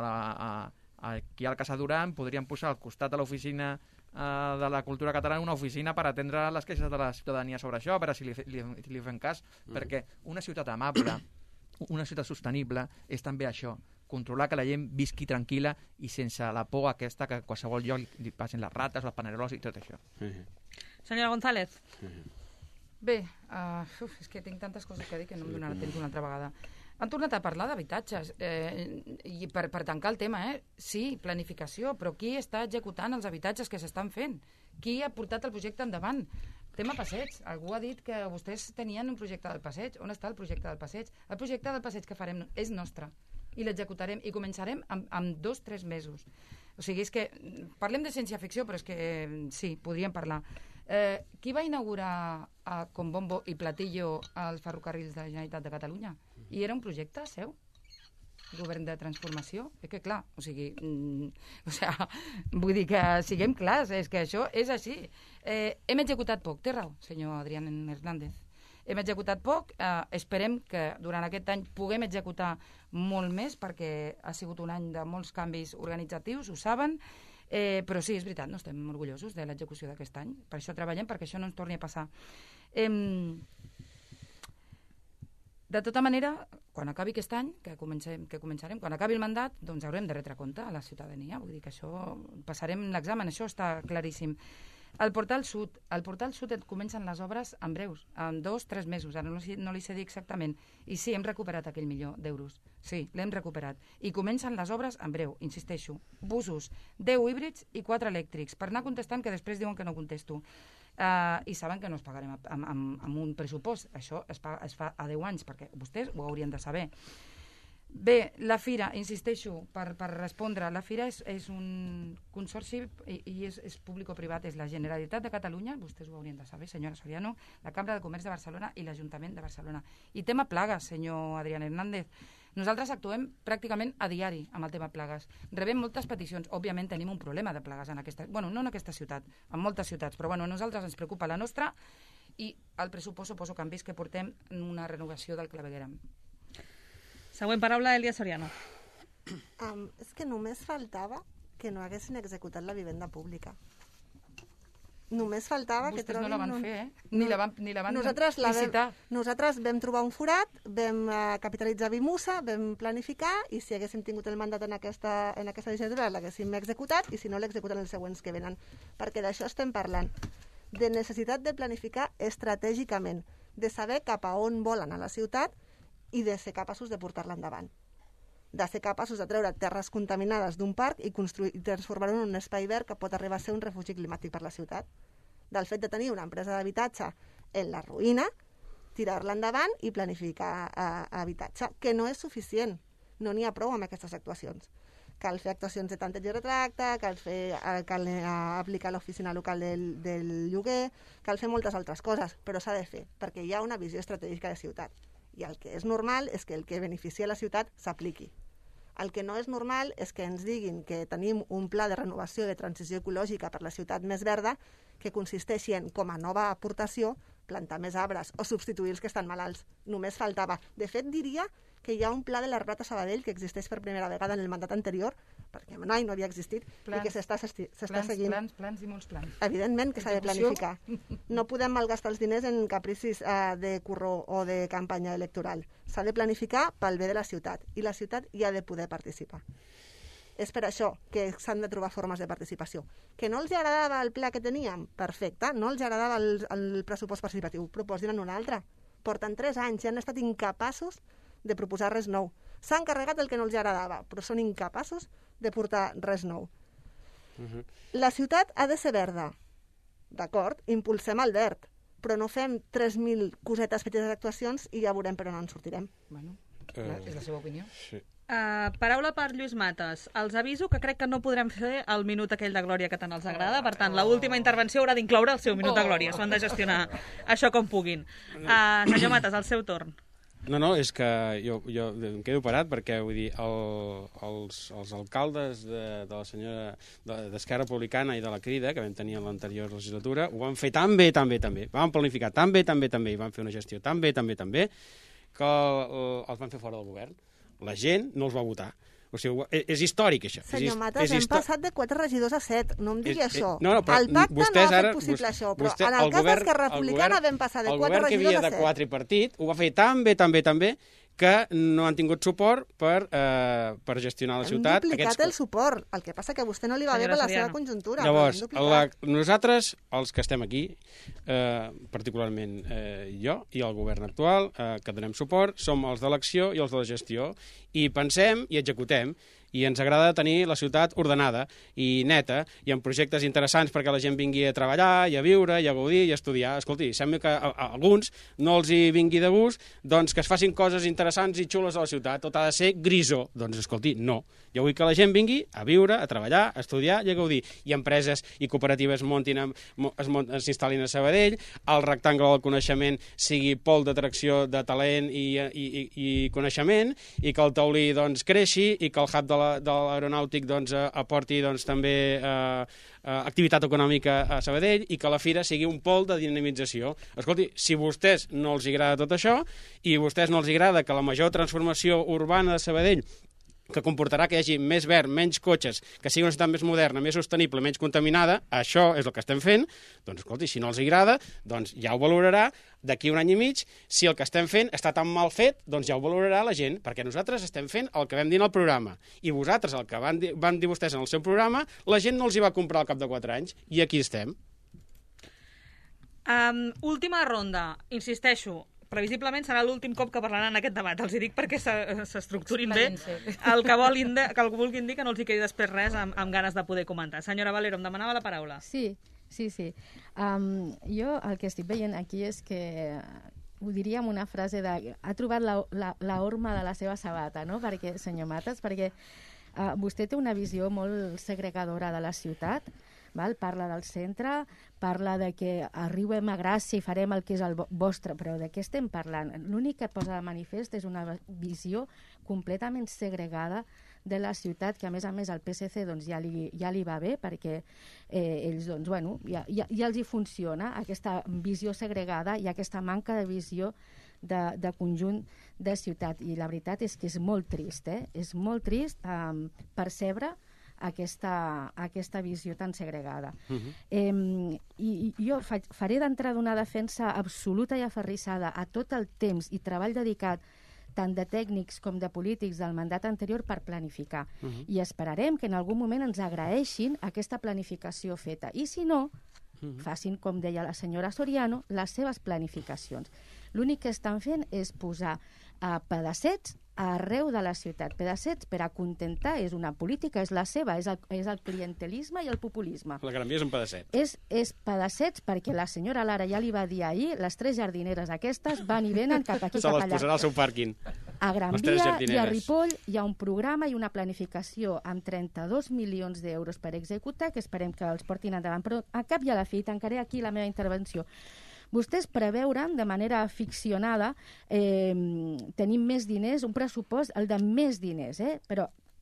aquí al Casa Duran podríem posar al costat de l'oficina de la cultura catalana una oficina per atendre les queixes de la ciutadania sobre això, per si li fem cas, perquè una ciutat amable, una ciutat sostenible és també això, controlar que la gent visqui tranquil·la i sense la por aquesta que a qualsevol lloc li passin les rates, les paneroles i tot això. Senyora González. Bé, és que tinc tantes coses que dir que no em donarà temps una altra vegada. Han tornat a parlar d'habitatges i per tancar el tema, sí, planificació, però qui està executant els habitatges que s'estan fent? Qui ha portat el projecte endavant? Tema passeig. Algú ha dit que vostès tenien un projecte del passeig. On està el projecte del passeig? El projecte del passeig que farem és nostre i l'executarem i començarem en 2-3 mesos. O sigui, és que parlem de ciència-ficció, però és que sí, podríem parlar. Qui va inaugurar con bombo i platillo els ferrocarrils de la Generalitat de Catalunya? I era un projecte seu? Govern de transformació? És que clar, o sigui, vull dir que siguem clars, és que això és així. Hem executat poc, té raó, senyor Adrián Hernández. Hem executat poc, esperem que durant aquest any puguem executar molt més, perquè ha sigut un any de molts canvis organitzatius, ho saben, però sí, és veritat, no estem orgullosos de l'execució d'aquest any. Per això treballem, perquè això no ens torni a passar. De tota manera, quan acabi aquest any, que començarem, quan acabi el mandat, doncs haurem de retre compte a la ciutadania. Vull dir que això, passarem l'examen, això està claríssim. El Portal Sud et comencen les obres en breus, en 2-3 mesos, ara no li sé dir exactament. I sí, hem recuperat aquell $1.000.000. Sí, l'hem recuperat. I comencen les obres en breu, insisteixo. Busos, 10 híbrids i 4 elèctrics. Per anar contestant, que després diuen que no contesto. I saben que no es pagarem amb un pressupost. Això es fa a 10 anys, perquè vostès ho haurien de saber. Bé, la Fira, insisteixo, per respondre, la Fira és un consorci i és públic-privat, és la Generalitat de Catalunya, vostès ho haurien de saber, senyora Soriano, la Cambra de Comerç de Barcelona i l'Ajuntament de Barcelona. I tema plagues, senyor Adrián Hernández. Nosaltres actuem pràcticament a diari amb el tema plagues. Rebem moltes peticions. Òbviament tenim un problema de plagues en aquesta... Bueno, no en aquesta ciutat, en moltes ciutats, però bueno, a nosaltres ens preocupa la nostra i el pressupost suposo que han vist que portem una renovació del clavegueram. Següent paraula, Elia Soriano. És que només faltava que no haguessin executat la vivenda pública. Només faltava que trobin... Vostès no la van fer, Ni la van licitar. Nosaltres vam trobar un forat, vam capitalitzar Bimusa, vam planificar, i si haguéssim tingut el mandat en aquesta legislatura l'haguéssim executat, i si no l'executen els següents que venen. Perquè d'això estem parlant. De necessitat de planificar estratègicament, de saber cap a on volen a la ciutat i de ser capaços de portar-la endavant. De ser capaços de treure terres contaminades d'un parc i transformar-ho en un espai verd que pot arribar a ser un refugi climàtic per la ciutat. Del fet de tenir una empresa d'habitatge en la ruïna, tirar-la endavant i planificar habitatge, que no és suficient. No n'hi ha prou amb aquestes actuacions. Cal fer actuacions de tanteig i retracte, cal aplicar l'oficina local del lloguer, cal fer moltes altres coses, però s'ha de fer, perquè hi ha una visió estratègica de ciutat. I el que és normal és que el que beneficia la ciutat s'apliqui. El que no és normal és que ens diguin que tenim un pla de renovació de transició ecològica per la ciutat més verda que consisteixi en, com a nova aportació, plantar més arbres o substituir els que estan malalts. Només faltava. De fet, diria que hi ha un pla de l'arbrat a Sabadell que existeix per primera vegada en el mandat anterior perquè mai no havia existit i que s'està seguint. Plans i molts plans. Evidentment que s'ha de planificar. No podem malgastar els diners en capricis de curró o de campanya electoral. S'ha de planificar pel bé de la ciutat i la ciutat hi ha de poder participar. És per això que s'han de trobar formes de participació. Que no els agradava el pla que teníem? Perfecte, no els agradava el pressupost participatiu, proposin-en un altre. Porten 3 anys i han estat incapaços de proposar res nou. S'han carregat el que no els agradava, però són incapaços de portar res nou. La ciutat ha de ser verda. D'acord, impulsem el verd, però no fem 3.000 cosetes, petites actuacions i ja veurem per on en sortirem. Bueno, és la seva opinió. Sí. Paraula per Lluís Mates. Els aviso que crec que no podrem fer el minut aquell de glòria que tant els agrada, per tant, l'última intervenció haurà d'incloure el seu minut de glòria. S'ho han de gestionar això com puguin. Senyor Mates, el seu torn. No, és que jo em quedo parat perquè, vull dir, els alcaldes de la senyora d'Esquerra Republicana i de la Crida, que vam tenir en l'anterior legislatura, ho van fer tan bé, van planificar tan bé, i van fer una gestió tan bé, que els van fer fora del govern. La gent no els va votar. O sigui, és històric, això. Senyor Mates, hem passat de 4 regidors a 7. No em digui això. No, però el pacte no ha fet possible això, però en el cas d'Esquerra Republicana vam passar de 4 regidors a 7. El govern que havia de 4 i partit ho va fer tan bé, que no han tingut suport per gestionar la ciutat. Hem duplicat el suport. El que passa que a vostè no li va bé per la seva conjuntura. Llavors, nosaltres, els que estem aquí, particularment jo i el govern actual, que donem suport, som els de l'acció i els de la gestió, i pensem i executem, i ens agrada tenir la ciutat ordenada i neta i amb projectes interessants perquè la gent vingui a treballar i a viure i a gaudir i a estudiar. Escolti, sembla que a alguns no els hi vingui de gust doncs que es facin coses interessants i xules a la ciutat. Tot ha de ser grisó. Doncs escolti, no. Jo vull que la gent vingui a viure, a treballar, a estudiar i a gaudir. I empreses i cooperatives s'instal·lin a Sabadell, el rectangle del coneixement sigui pol d'atracció de talent i coneixement, i que el taulí doncs, creixi, i que el hub de l'aeronàutic doncs, aporti doncs, també activitat econòmica a Sabadell, i que la fira sigui un pol de dinamització. Escolti, si a vostès no els agrada tot això, i a vostès no els agrada que la major transformació urbana de Sabadell, que comportarà que hi hagi més verd, menys cotxes, que sigui una ciutat més moderna, més sostenible, menys contaminada, això és el que estem fent, doncs escolti, si no els agrada, doncs ja ho valorarà d'aquí 1 any i mig. Si el que estem fent està tan mal fet, doncs ja ho valorarà la gent, perquè nosaltres estem fent el que vam dir en el programa, i vosaltres, el que van dir vostès en el seu programa, la gent no els hi va comprar al cap de 4 anys, i aquí estem. Última ronda, insisteixo, previsiblement serà l'últim cop que parlaran en aquest debat. Els hi dic perquè s'estructurin bé. El que vulguin dir que no els hi quedi després res amb ganes de poder comentar. Senyora Valero, em demanava la paraula. Sí. Jo el que estic veient aquí és que ho diria amb una frase de... Ha trobat la horma de la seva sabata, no? Perquè, senyor Mates, perquè vostè té una visió molt segregadora de la ciutat, val? Parla del centre, parla de que arribem a Gràcia i farem el que és el vostre, però de què estem parlant? L'únic que posa de manifest és una visió completament segregada de la ciutat, que a més el PSC doncs, ja li va bé, perquè ells doncs, bueno, ja els hi funciona aquesta visió segregada i aquesta manca de visió de conjunt de ciutat. I la veritat és que és molt trist, és molt trist percebre aquesta visió tan segregada. I jo faré d'entrada una defensa absoluta i aferrissada a tot el temps i treball dedicat tant de tècnics com de polítics del mandat anterior per planificar. I esperarem que en algun moment ens agraeixin aquesta planificació feta. I si no, facin, com deia la senyora Soriano, les seves planificacions. L'únic que estan fent és posar pedaçets arreu de la ciutat. Pedaçets per acontentar, és una política, és la seva, és el clientelisme i el populisme. La Gran Via és un pedacet. És pedaçets perquè la senyora Lara ja li va dir ahir, les 3 jardineres aquestes van i venen cap aquí, cap allà. Se les posarà al seu pàrquing. A Gran Via i a Ripoll hi ha un programa i una planificació amb 32 milions d'euros per executar, que esperem que els portin endavant. Però a cap i a la fi, tancaré aquí la meva intervenció. Vostès preveuran de manera ficcionada tenir més diners, un pressupost, el de més diners, però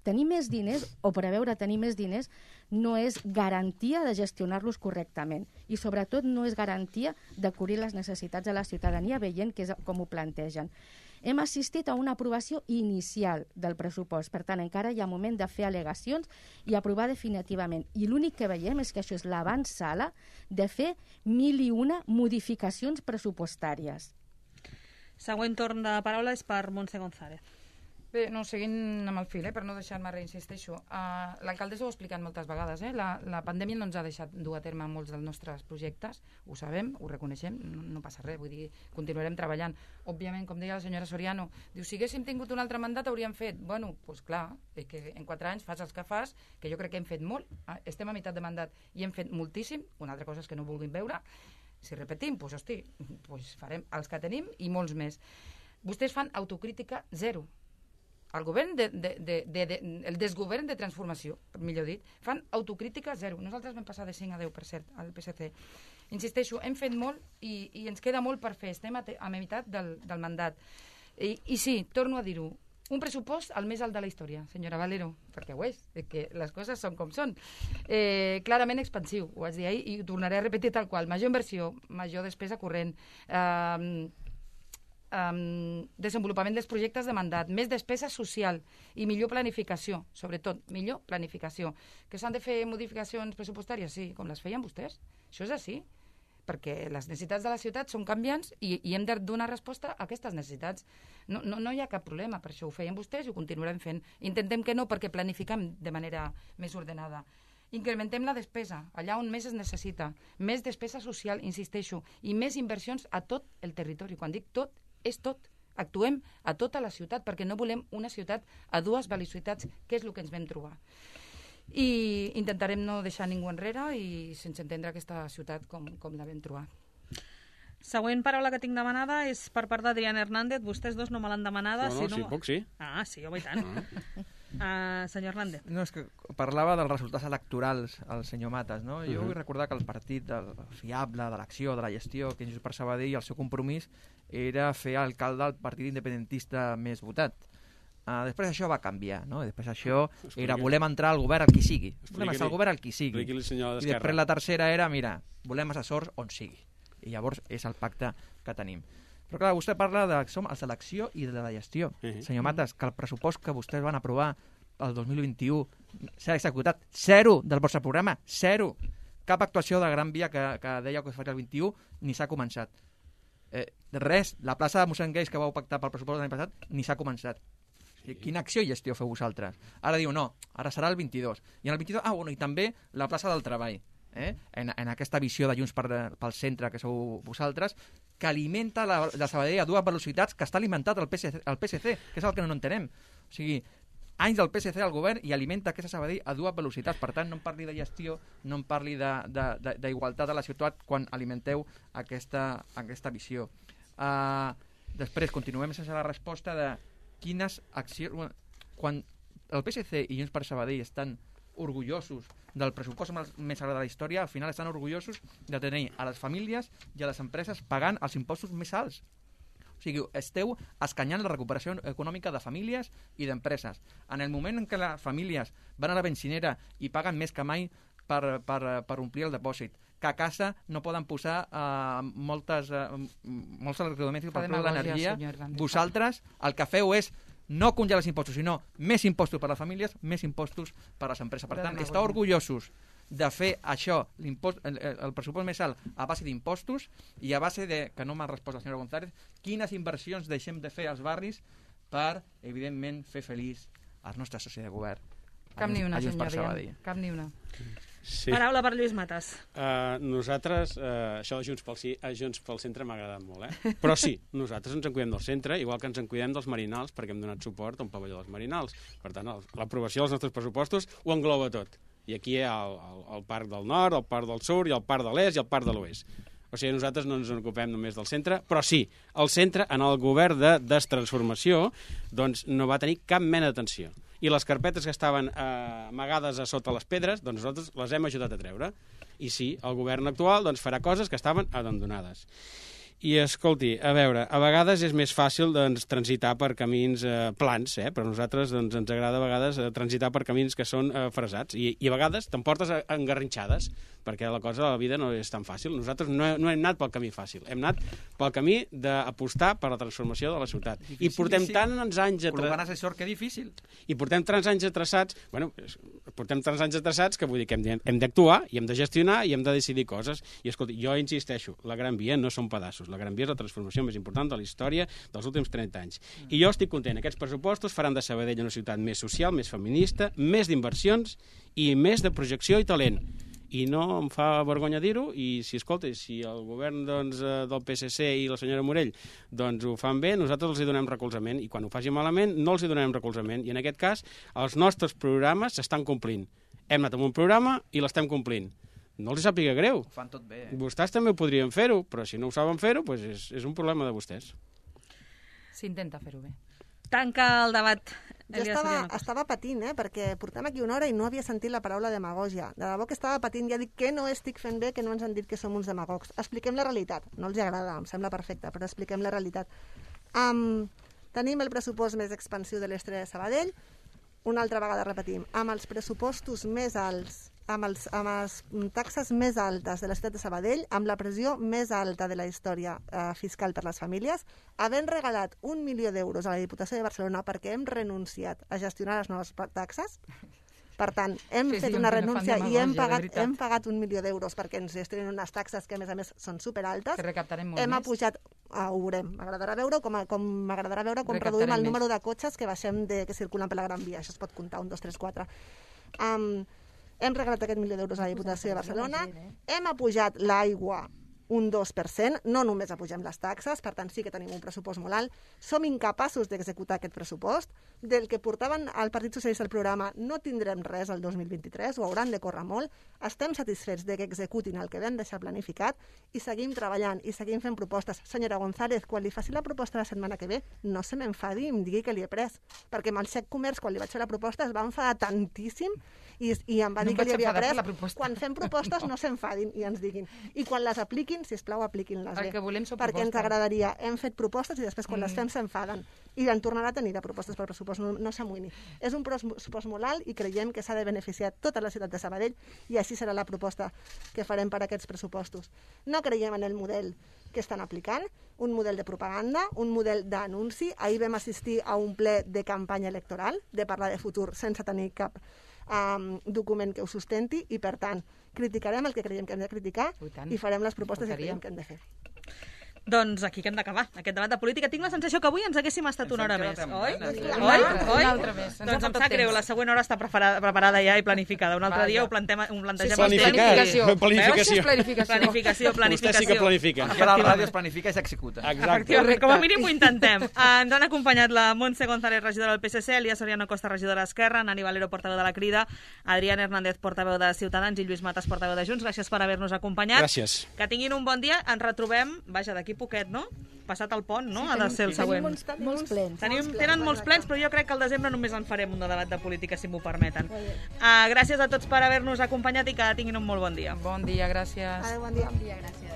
tenir més diners o preveure tenir més diners no és garantia de gestionar-los correctament i sobretot no és garantia de cobrir les necessitats de la ciutadania veient que és com ho plantegen. Hem assistit a una aprovació inicial del pressupost, per tant encara hi ha moment de fer al·legacions i aprovar definitivament. I l'únic que veiem és que això és l'avantsala de fer 1.001 modificacions pressupostàries. Següent torn de paraula és per Montse González. Bé, no, seguint amb el fil, per no deixar-me res, insisteixo. L'alcaldessa ho ha explicat moltes vegades, la pandèmia no ens ha deixat dur a terme molts dels nostres projectes, ho sabem, ho reconeixem, no passa res, vull dir, continuarem treballant. Òbviament, com deia la senyora Soriano, diu, si haguéssim tingut un altre mandat hauríem fet. Bueno, doncs clar, és que en 4 anys fas els que fas, que jo crec que hem fet molt, estem a meitat de mandat i hem fet moltíssim, una altra cosa és que no vulguin veure, si repetim, doncs hosti, farem els que tenim i molts més. Vostès fan autocrítica zero. El govern el desgovern de transformació, millor dit, fan autocrítica zero. Nosaltres vam passar de 5 a 10, per cert, al PSC. Insisteixo, hem fet molt i ens queda molt per fer. Estem a meitat del mandat. I sí, torno a dir-ho, un pressupost el més alt de la història, senyora Valero, perquè ho és que les coses són com són. Clarament expansiu, ho vaig dir ahir i ho tornaré a repetir tal qual. Major inversió, major despesa corrent, desenvolupament dels projectes de mandat, més despesa social i millor planificació, sobretot, millor planificació. Que s'han de fer modificacions pressupostàries? Sí, com les feien vostès. Això és així, perquè les necessitats de la ciutat són canviants i hem de donar resposta a aquestes necessitats. No hi ha cap problema, per això ho feien vostès i ho continuarem fent. Intentem que no, perquè planifiquem de manera més ordenada. Incrementem la despesa, allà on més es necessita. Més despesa social, insisteixo, i més inversions a tot el territori. Quan dic tot, és tot. Actuem a tota la ciutat perquè no volem una ciutat a 2 velocitats, que és el que ens vam trobar. I intentarem no deixar ningú enrere i sense entendre aquesta ciutat com la vam trobar. Següent paraula que tinc demanada és per part d'Adriana Hernández. Vostès dos no me l'han demanada. No, si puc, sí. Ah, sí, home, i tant. Senyor Hernández. No, és que parlava dels resultats electorals el senyor Matas, no? Jo vull recordar que el partit del fiable, de l'acció, de la gestió, que Junts per Sabadell, el seu compromís era fer alcalde el partit independentista més votat. Després això va canviar, no? Després això era volem entrar al govern al qui sigui. Volem estar al govern al qui sigui. I després la tercera era, mira, volem assessors on sigui. I llavors és el pacte que tenim. Però clar, vostè parla de som els de l'acció i de la gestió. Senyor Matas, que el pressupost que vostès van aprovar el 2021 s'ha executat 0 del vostre programa, 0. Cap actuació de Gran Via que dèieu que es faria el 21 ni s'ha començat. Res, la plaça de mossèn Gueix que vau pactar pel pressupost de l'any passat ni s'ha començat. Quina acció i gestió feu vosaltres? Ara diu no, ara serà el 22. I en el 22, i també la plaça del treball. En aquesta visió de Junts pel centre que sou vosaltres, que alimenta la Sabadell a 2 velocitats, que està alimentat el PSC, que és el que no entenem. O sigui, anys del PSC al govern i alimenta aquesta Sabadell a 2 velocitats. Per tant, no em parli de gestió, no em parli d'igualtat a la ciutat quan alimenteu aquesta visió. Després, continuem sense la resposta de quines accions... Quan el PSC i Junts per Sabadell estan orgullosos del pressupost més alt de la història, al final estan orgullosos de tenir a les famílies i a les empreses pagant els impostos més alts. O sigui, esteu escanyant la recuperació econòmica de famílies i d'empreses. En el moment en què les famílies van a la benzinera i paguen més que mai per omplir el dipòsit, que a casa no poden posar molts electrodomèstics per preu d'energia, vosaltres el que feu és no congelar els impostos, sinó més impostos per a les famílies, més impostos per a les empreses. Per tant, estar orgullosos de fer això, el pressupost més alt, a base d'impostos i a base de, que no m'ha respost la senyora González, quines inversions deixem de fer als barris per, evidentment, fer feliç als nostres socis de govern. Cap ni una, senyor Rian, cap ni una. Sí. Paraula per Lluís Matas. Nosaltres, això de Junts pel Centre m'ha agradat molt, Però sí, nosaltres ens en cuidem del centre, igual que ens en cuidem dels Marinals, perquè hem donat suport a un pavelló dels Marinals. Per tant, l'aprovació dels nostres pressupostos ho engloba tot. I aquí hi ha el Parc del Nord, el Parc del Sud, i el Parc de l'Est i el Parc de l'Oest. O sigui, nosaltres no ens ocupem només del centre, però sí, el centre, en el govern de destransformació, doncs no va tenir cap mena d'atenció. I les carpetes que estaven amagades a sota les pedres, doncs nosaltres les hem ajudat a treure. I sí, el govern actual doncs, farà coses que estaven abandonades. I, escolti, a veure, a vegades és més fàcil doncs, transitar per camins plans, però a nosaltres doncs, ens agrada a vegades transitar per camins que són fresats. I a vegades t'emportes engarrinxades, perquè la cosa de la vida no és tan fàcil. Nosaltres no hem anat pel camí fàcil, hem anat pel camí d'apostar per la transformació de la ciutat. I portem tants anys... Col·locant assessor, que difícil. I portem tants anys atraçats, que vull dir que hem d'actuar, i hem de gestionar, i hem de decidir coses. I escolti, jo insisteixo, la Gran Via no són pedaços. La Gran Via és la transformació més important de la història dels últims 30 anys. I jo estic content. Aquests pressupostos faran de Sabadell una ciutat més social, més feminista, més d'inversions i més de projecció i talent. I no em fa vergonya dir-ho, i si el govern del PSC i la senyora Morell ho fan bé, nosaltres els hi donem recolzament, i quan ho faci malament no els hi donem recolzament. I en aquest cas, els nostres programes s'estan complint. Hem anat amb un programa i l'estem complint. No els sàpiga greu. Ho fan tot bé. Vostès també ho podrien fer-ho, però si no ho saben fer-ho, doncs és un problema de vostès. S'intenta fer-ho bé. Tanca el debat. Jo estava patint, perquè portem aquí una hora i no havia sentit la paraula demagogia. De debò que estava patint, ja dic que no estic fent bé, que no ens han dit que som uns demagogs. Expliquem la realitat. No els agrada, em sembla perfecte, però expliquem la realitat. Tenim el pressupost més expansiu de l'Estrella de Sabadell. Una altra vegada repetim, amb els pressupostos més alts, amb les taxes més altes de la ciutat de Sabadell, amb la pressió més alta de la història fiscal per les famílies, havent regalat 1 milió d'euros a la Diputació de Barcelona perquè hem renunciat a gestionar les noves taxes. Per tant, hem fet una renúncia i hem pagat 1 milió d'euros perquè ens gestionen unes taxes que, a més, són superaltes. Que recaptarem molt hem més. Apujat, ho veurem. M'agradarà veure com m'agradarà veure com reduïm el número de cotxes que baixem que circulen per la Gran Via. Això es pot comptar, 1, 2, 3, 4. Hem regalat aquest 1 milió d'euros a la Diputació de Barcelona. Hem apujat l'aigua un 2%, no només apugem les taxes, per tant sí que tenim un pressupost molt alt. Som incapaços d'executar aquest pressupost. Del que portaven al Partit Socialista al programa no tindrem res el 2023, ho hauran de córrer molt. Estem satisfets de que executin el que vam deixar planificat i seguim treballant i seguim fent propostes. Senyora González, quan li faci la proposta la setmana que ve, no se m'enfadi i em digui que li he pres, perquè amb el Xec Comerç, quan li vaig fer la proposta, es va enfadar tantíssim i em va dir que li havia pres. Quan fem propostes no s'enfadin i ens diguin. I quan les apliquin, sisplau, apliquin-les bé. El que volem són perquè propostes. Ens agradaria. Hem fet propostes i després quan les fem s'enfaden. I en tornarà a tenir de propostes pel pressupost, no s'amoïni. És un pressupost molt alt i creiem que s'ha de beneficiar tota la ciutat de Sabadell i així serà la proposta que farem per a aquests pressupostos. No creiem en el model que estan aplicant, un model de propaganda, un model d'anunci. Ahir vam assistir a un ple de campanya electoral, de parlar de futur sense tenir cap document que ho sustenti i, per tant, criticarem el que creiem que hem de criticar i farem les propostes que creiem que hem de fer. Doncs aquí que hem d'acabar, aquest debat de política. Tinc la sensació que avui ens haguéssim estat una hora més, oi? Una altra més. Doncs em sap greu, la següent hora està preparada ja i planificada. Un altre dia ho plantegem. Planificació. Planificació. Vostè sí que planifica. Per a la ràdio es planifica i s'executa. Efectivament, com a mínim ho intentem. Ens han acompanyat la Montse González, regidora del PSC, Elia Soriano Costa, regidora d'Esquerra, Nani Valero, portaveu de la Crida, Adrián Hernández, portaveu de Ciutadans i Lluís Matas, portaveu de Junts. Gràcies per haver-nos acompanyat. Gràcies. Que tinguin un bon dia. Ens retrobem, vaja, d'aquí poquet, no? Passat el pont, no? Ha de ser el següent. Tenim molts plens. Tenen molts plens, però jo crec que al desembre només en farem un de debat de política, si m'ho permeten. Gràcies a tots per haver-nos acompanyat i que tinguin un molt bon dia. Bon dia, gràcies. Bon dia. Bon dia, gràcies.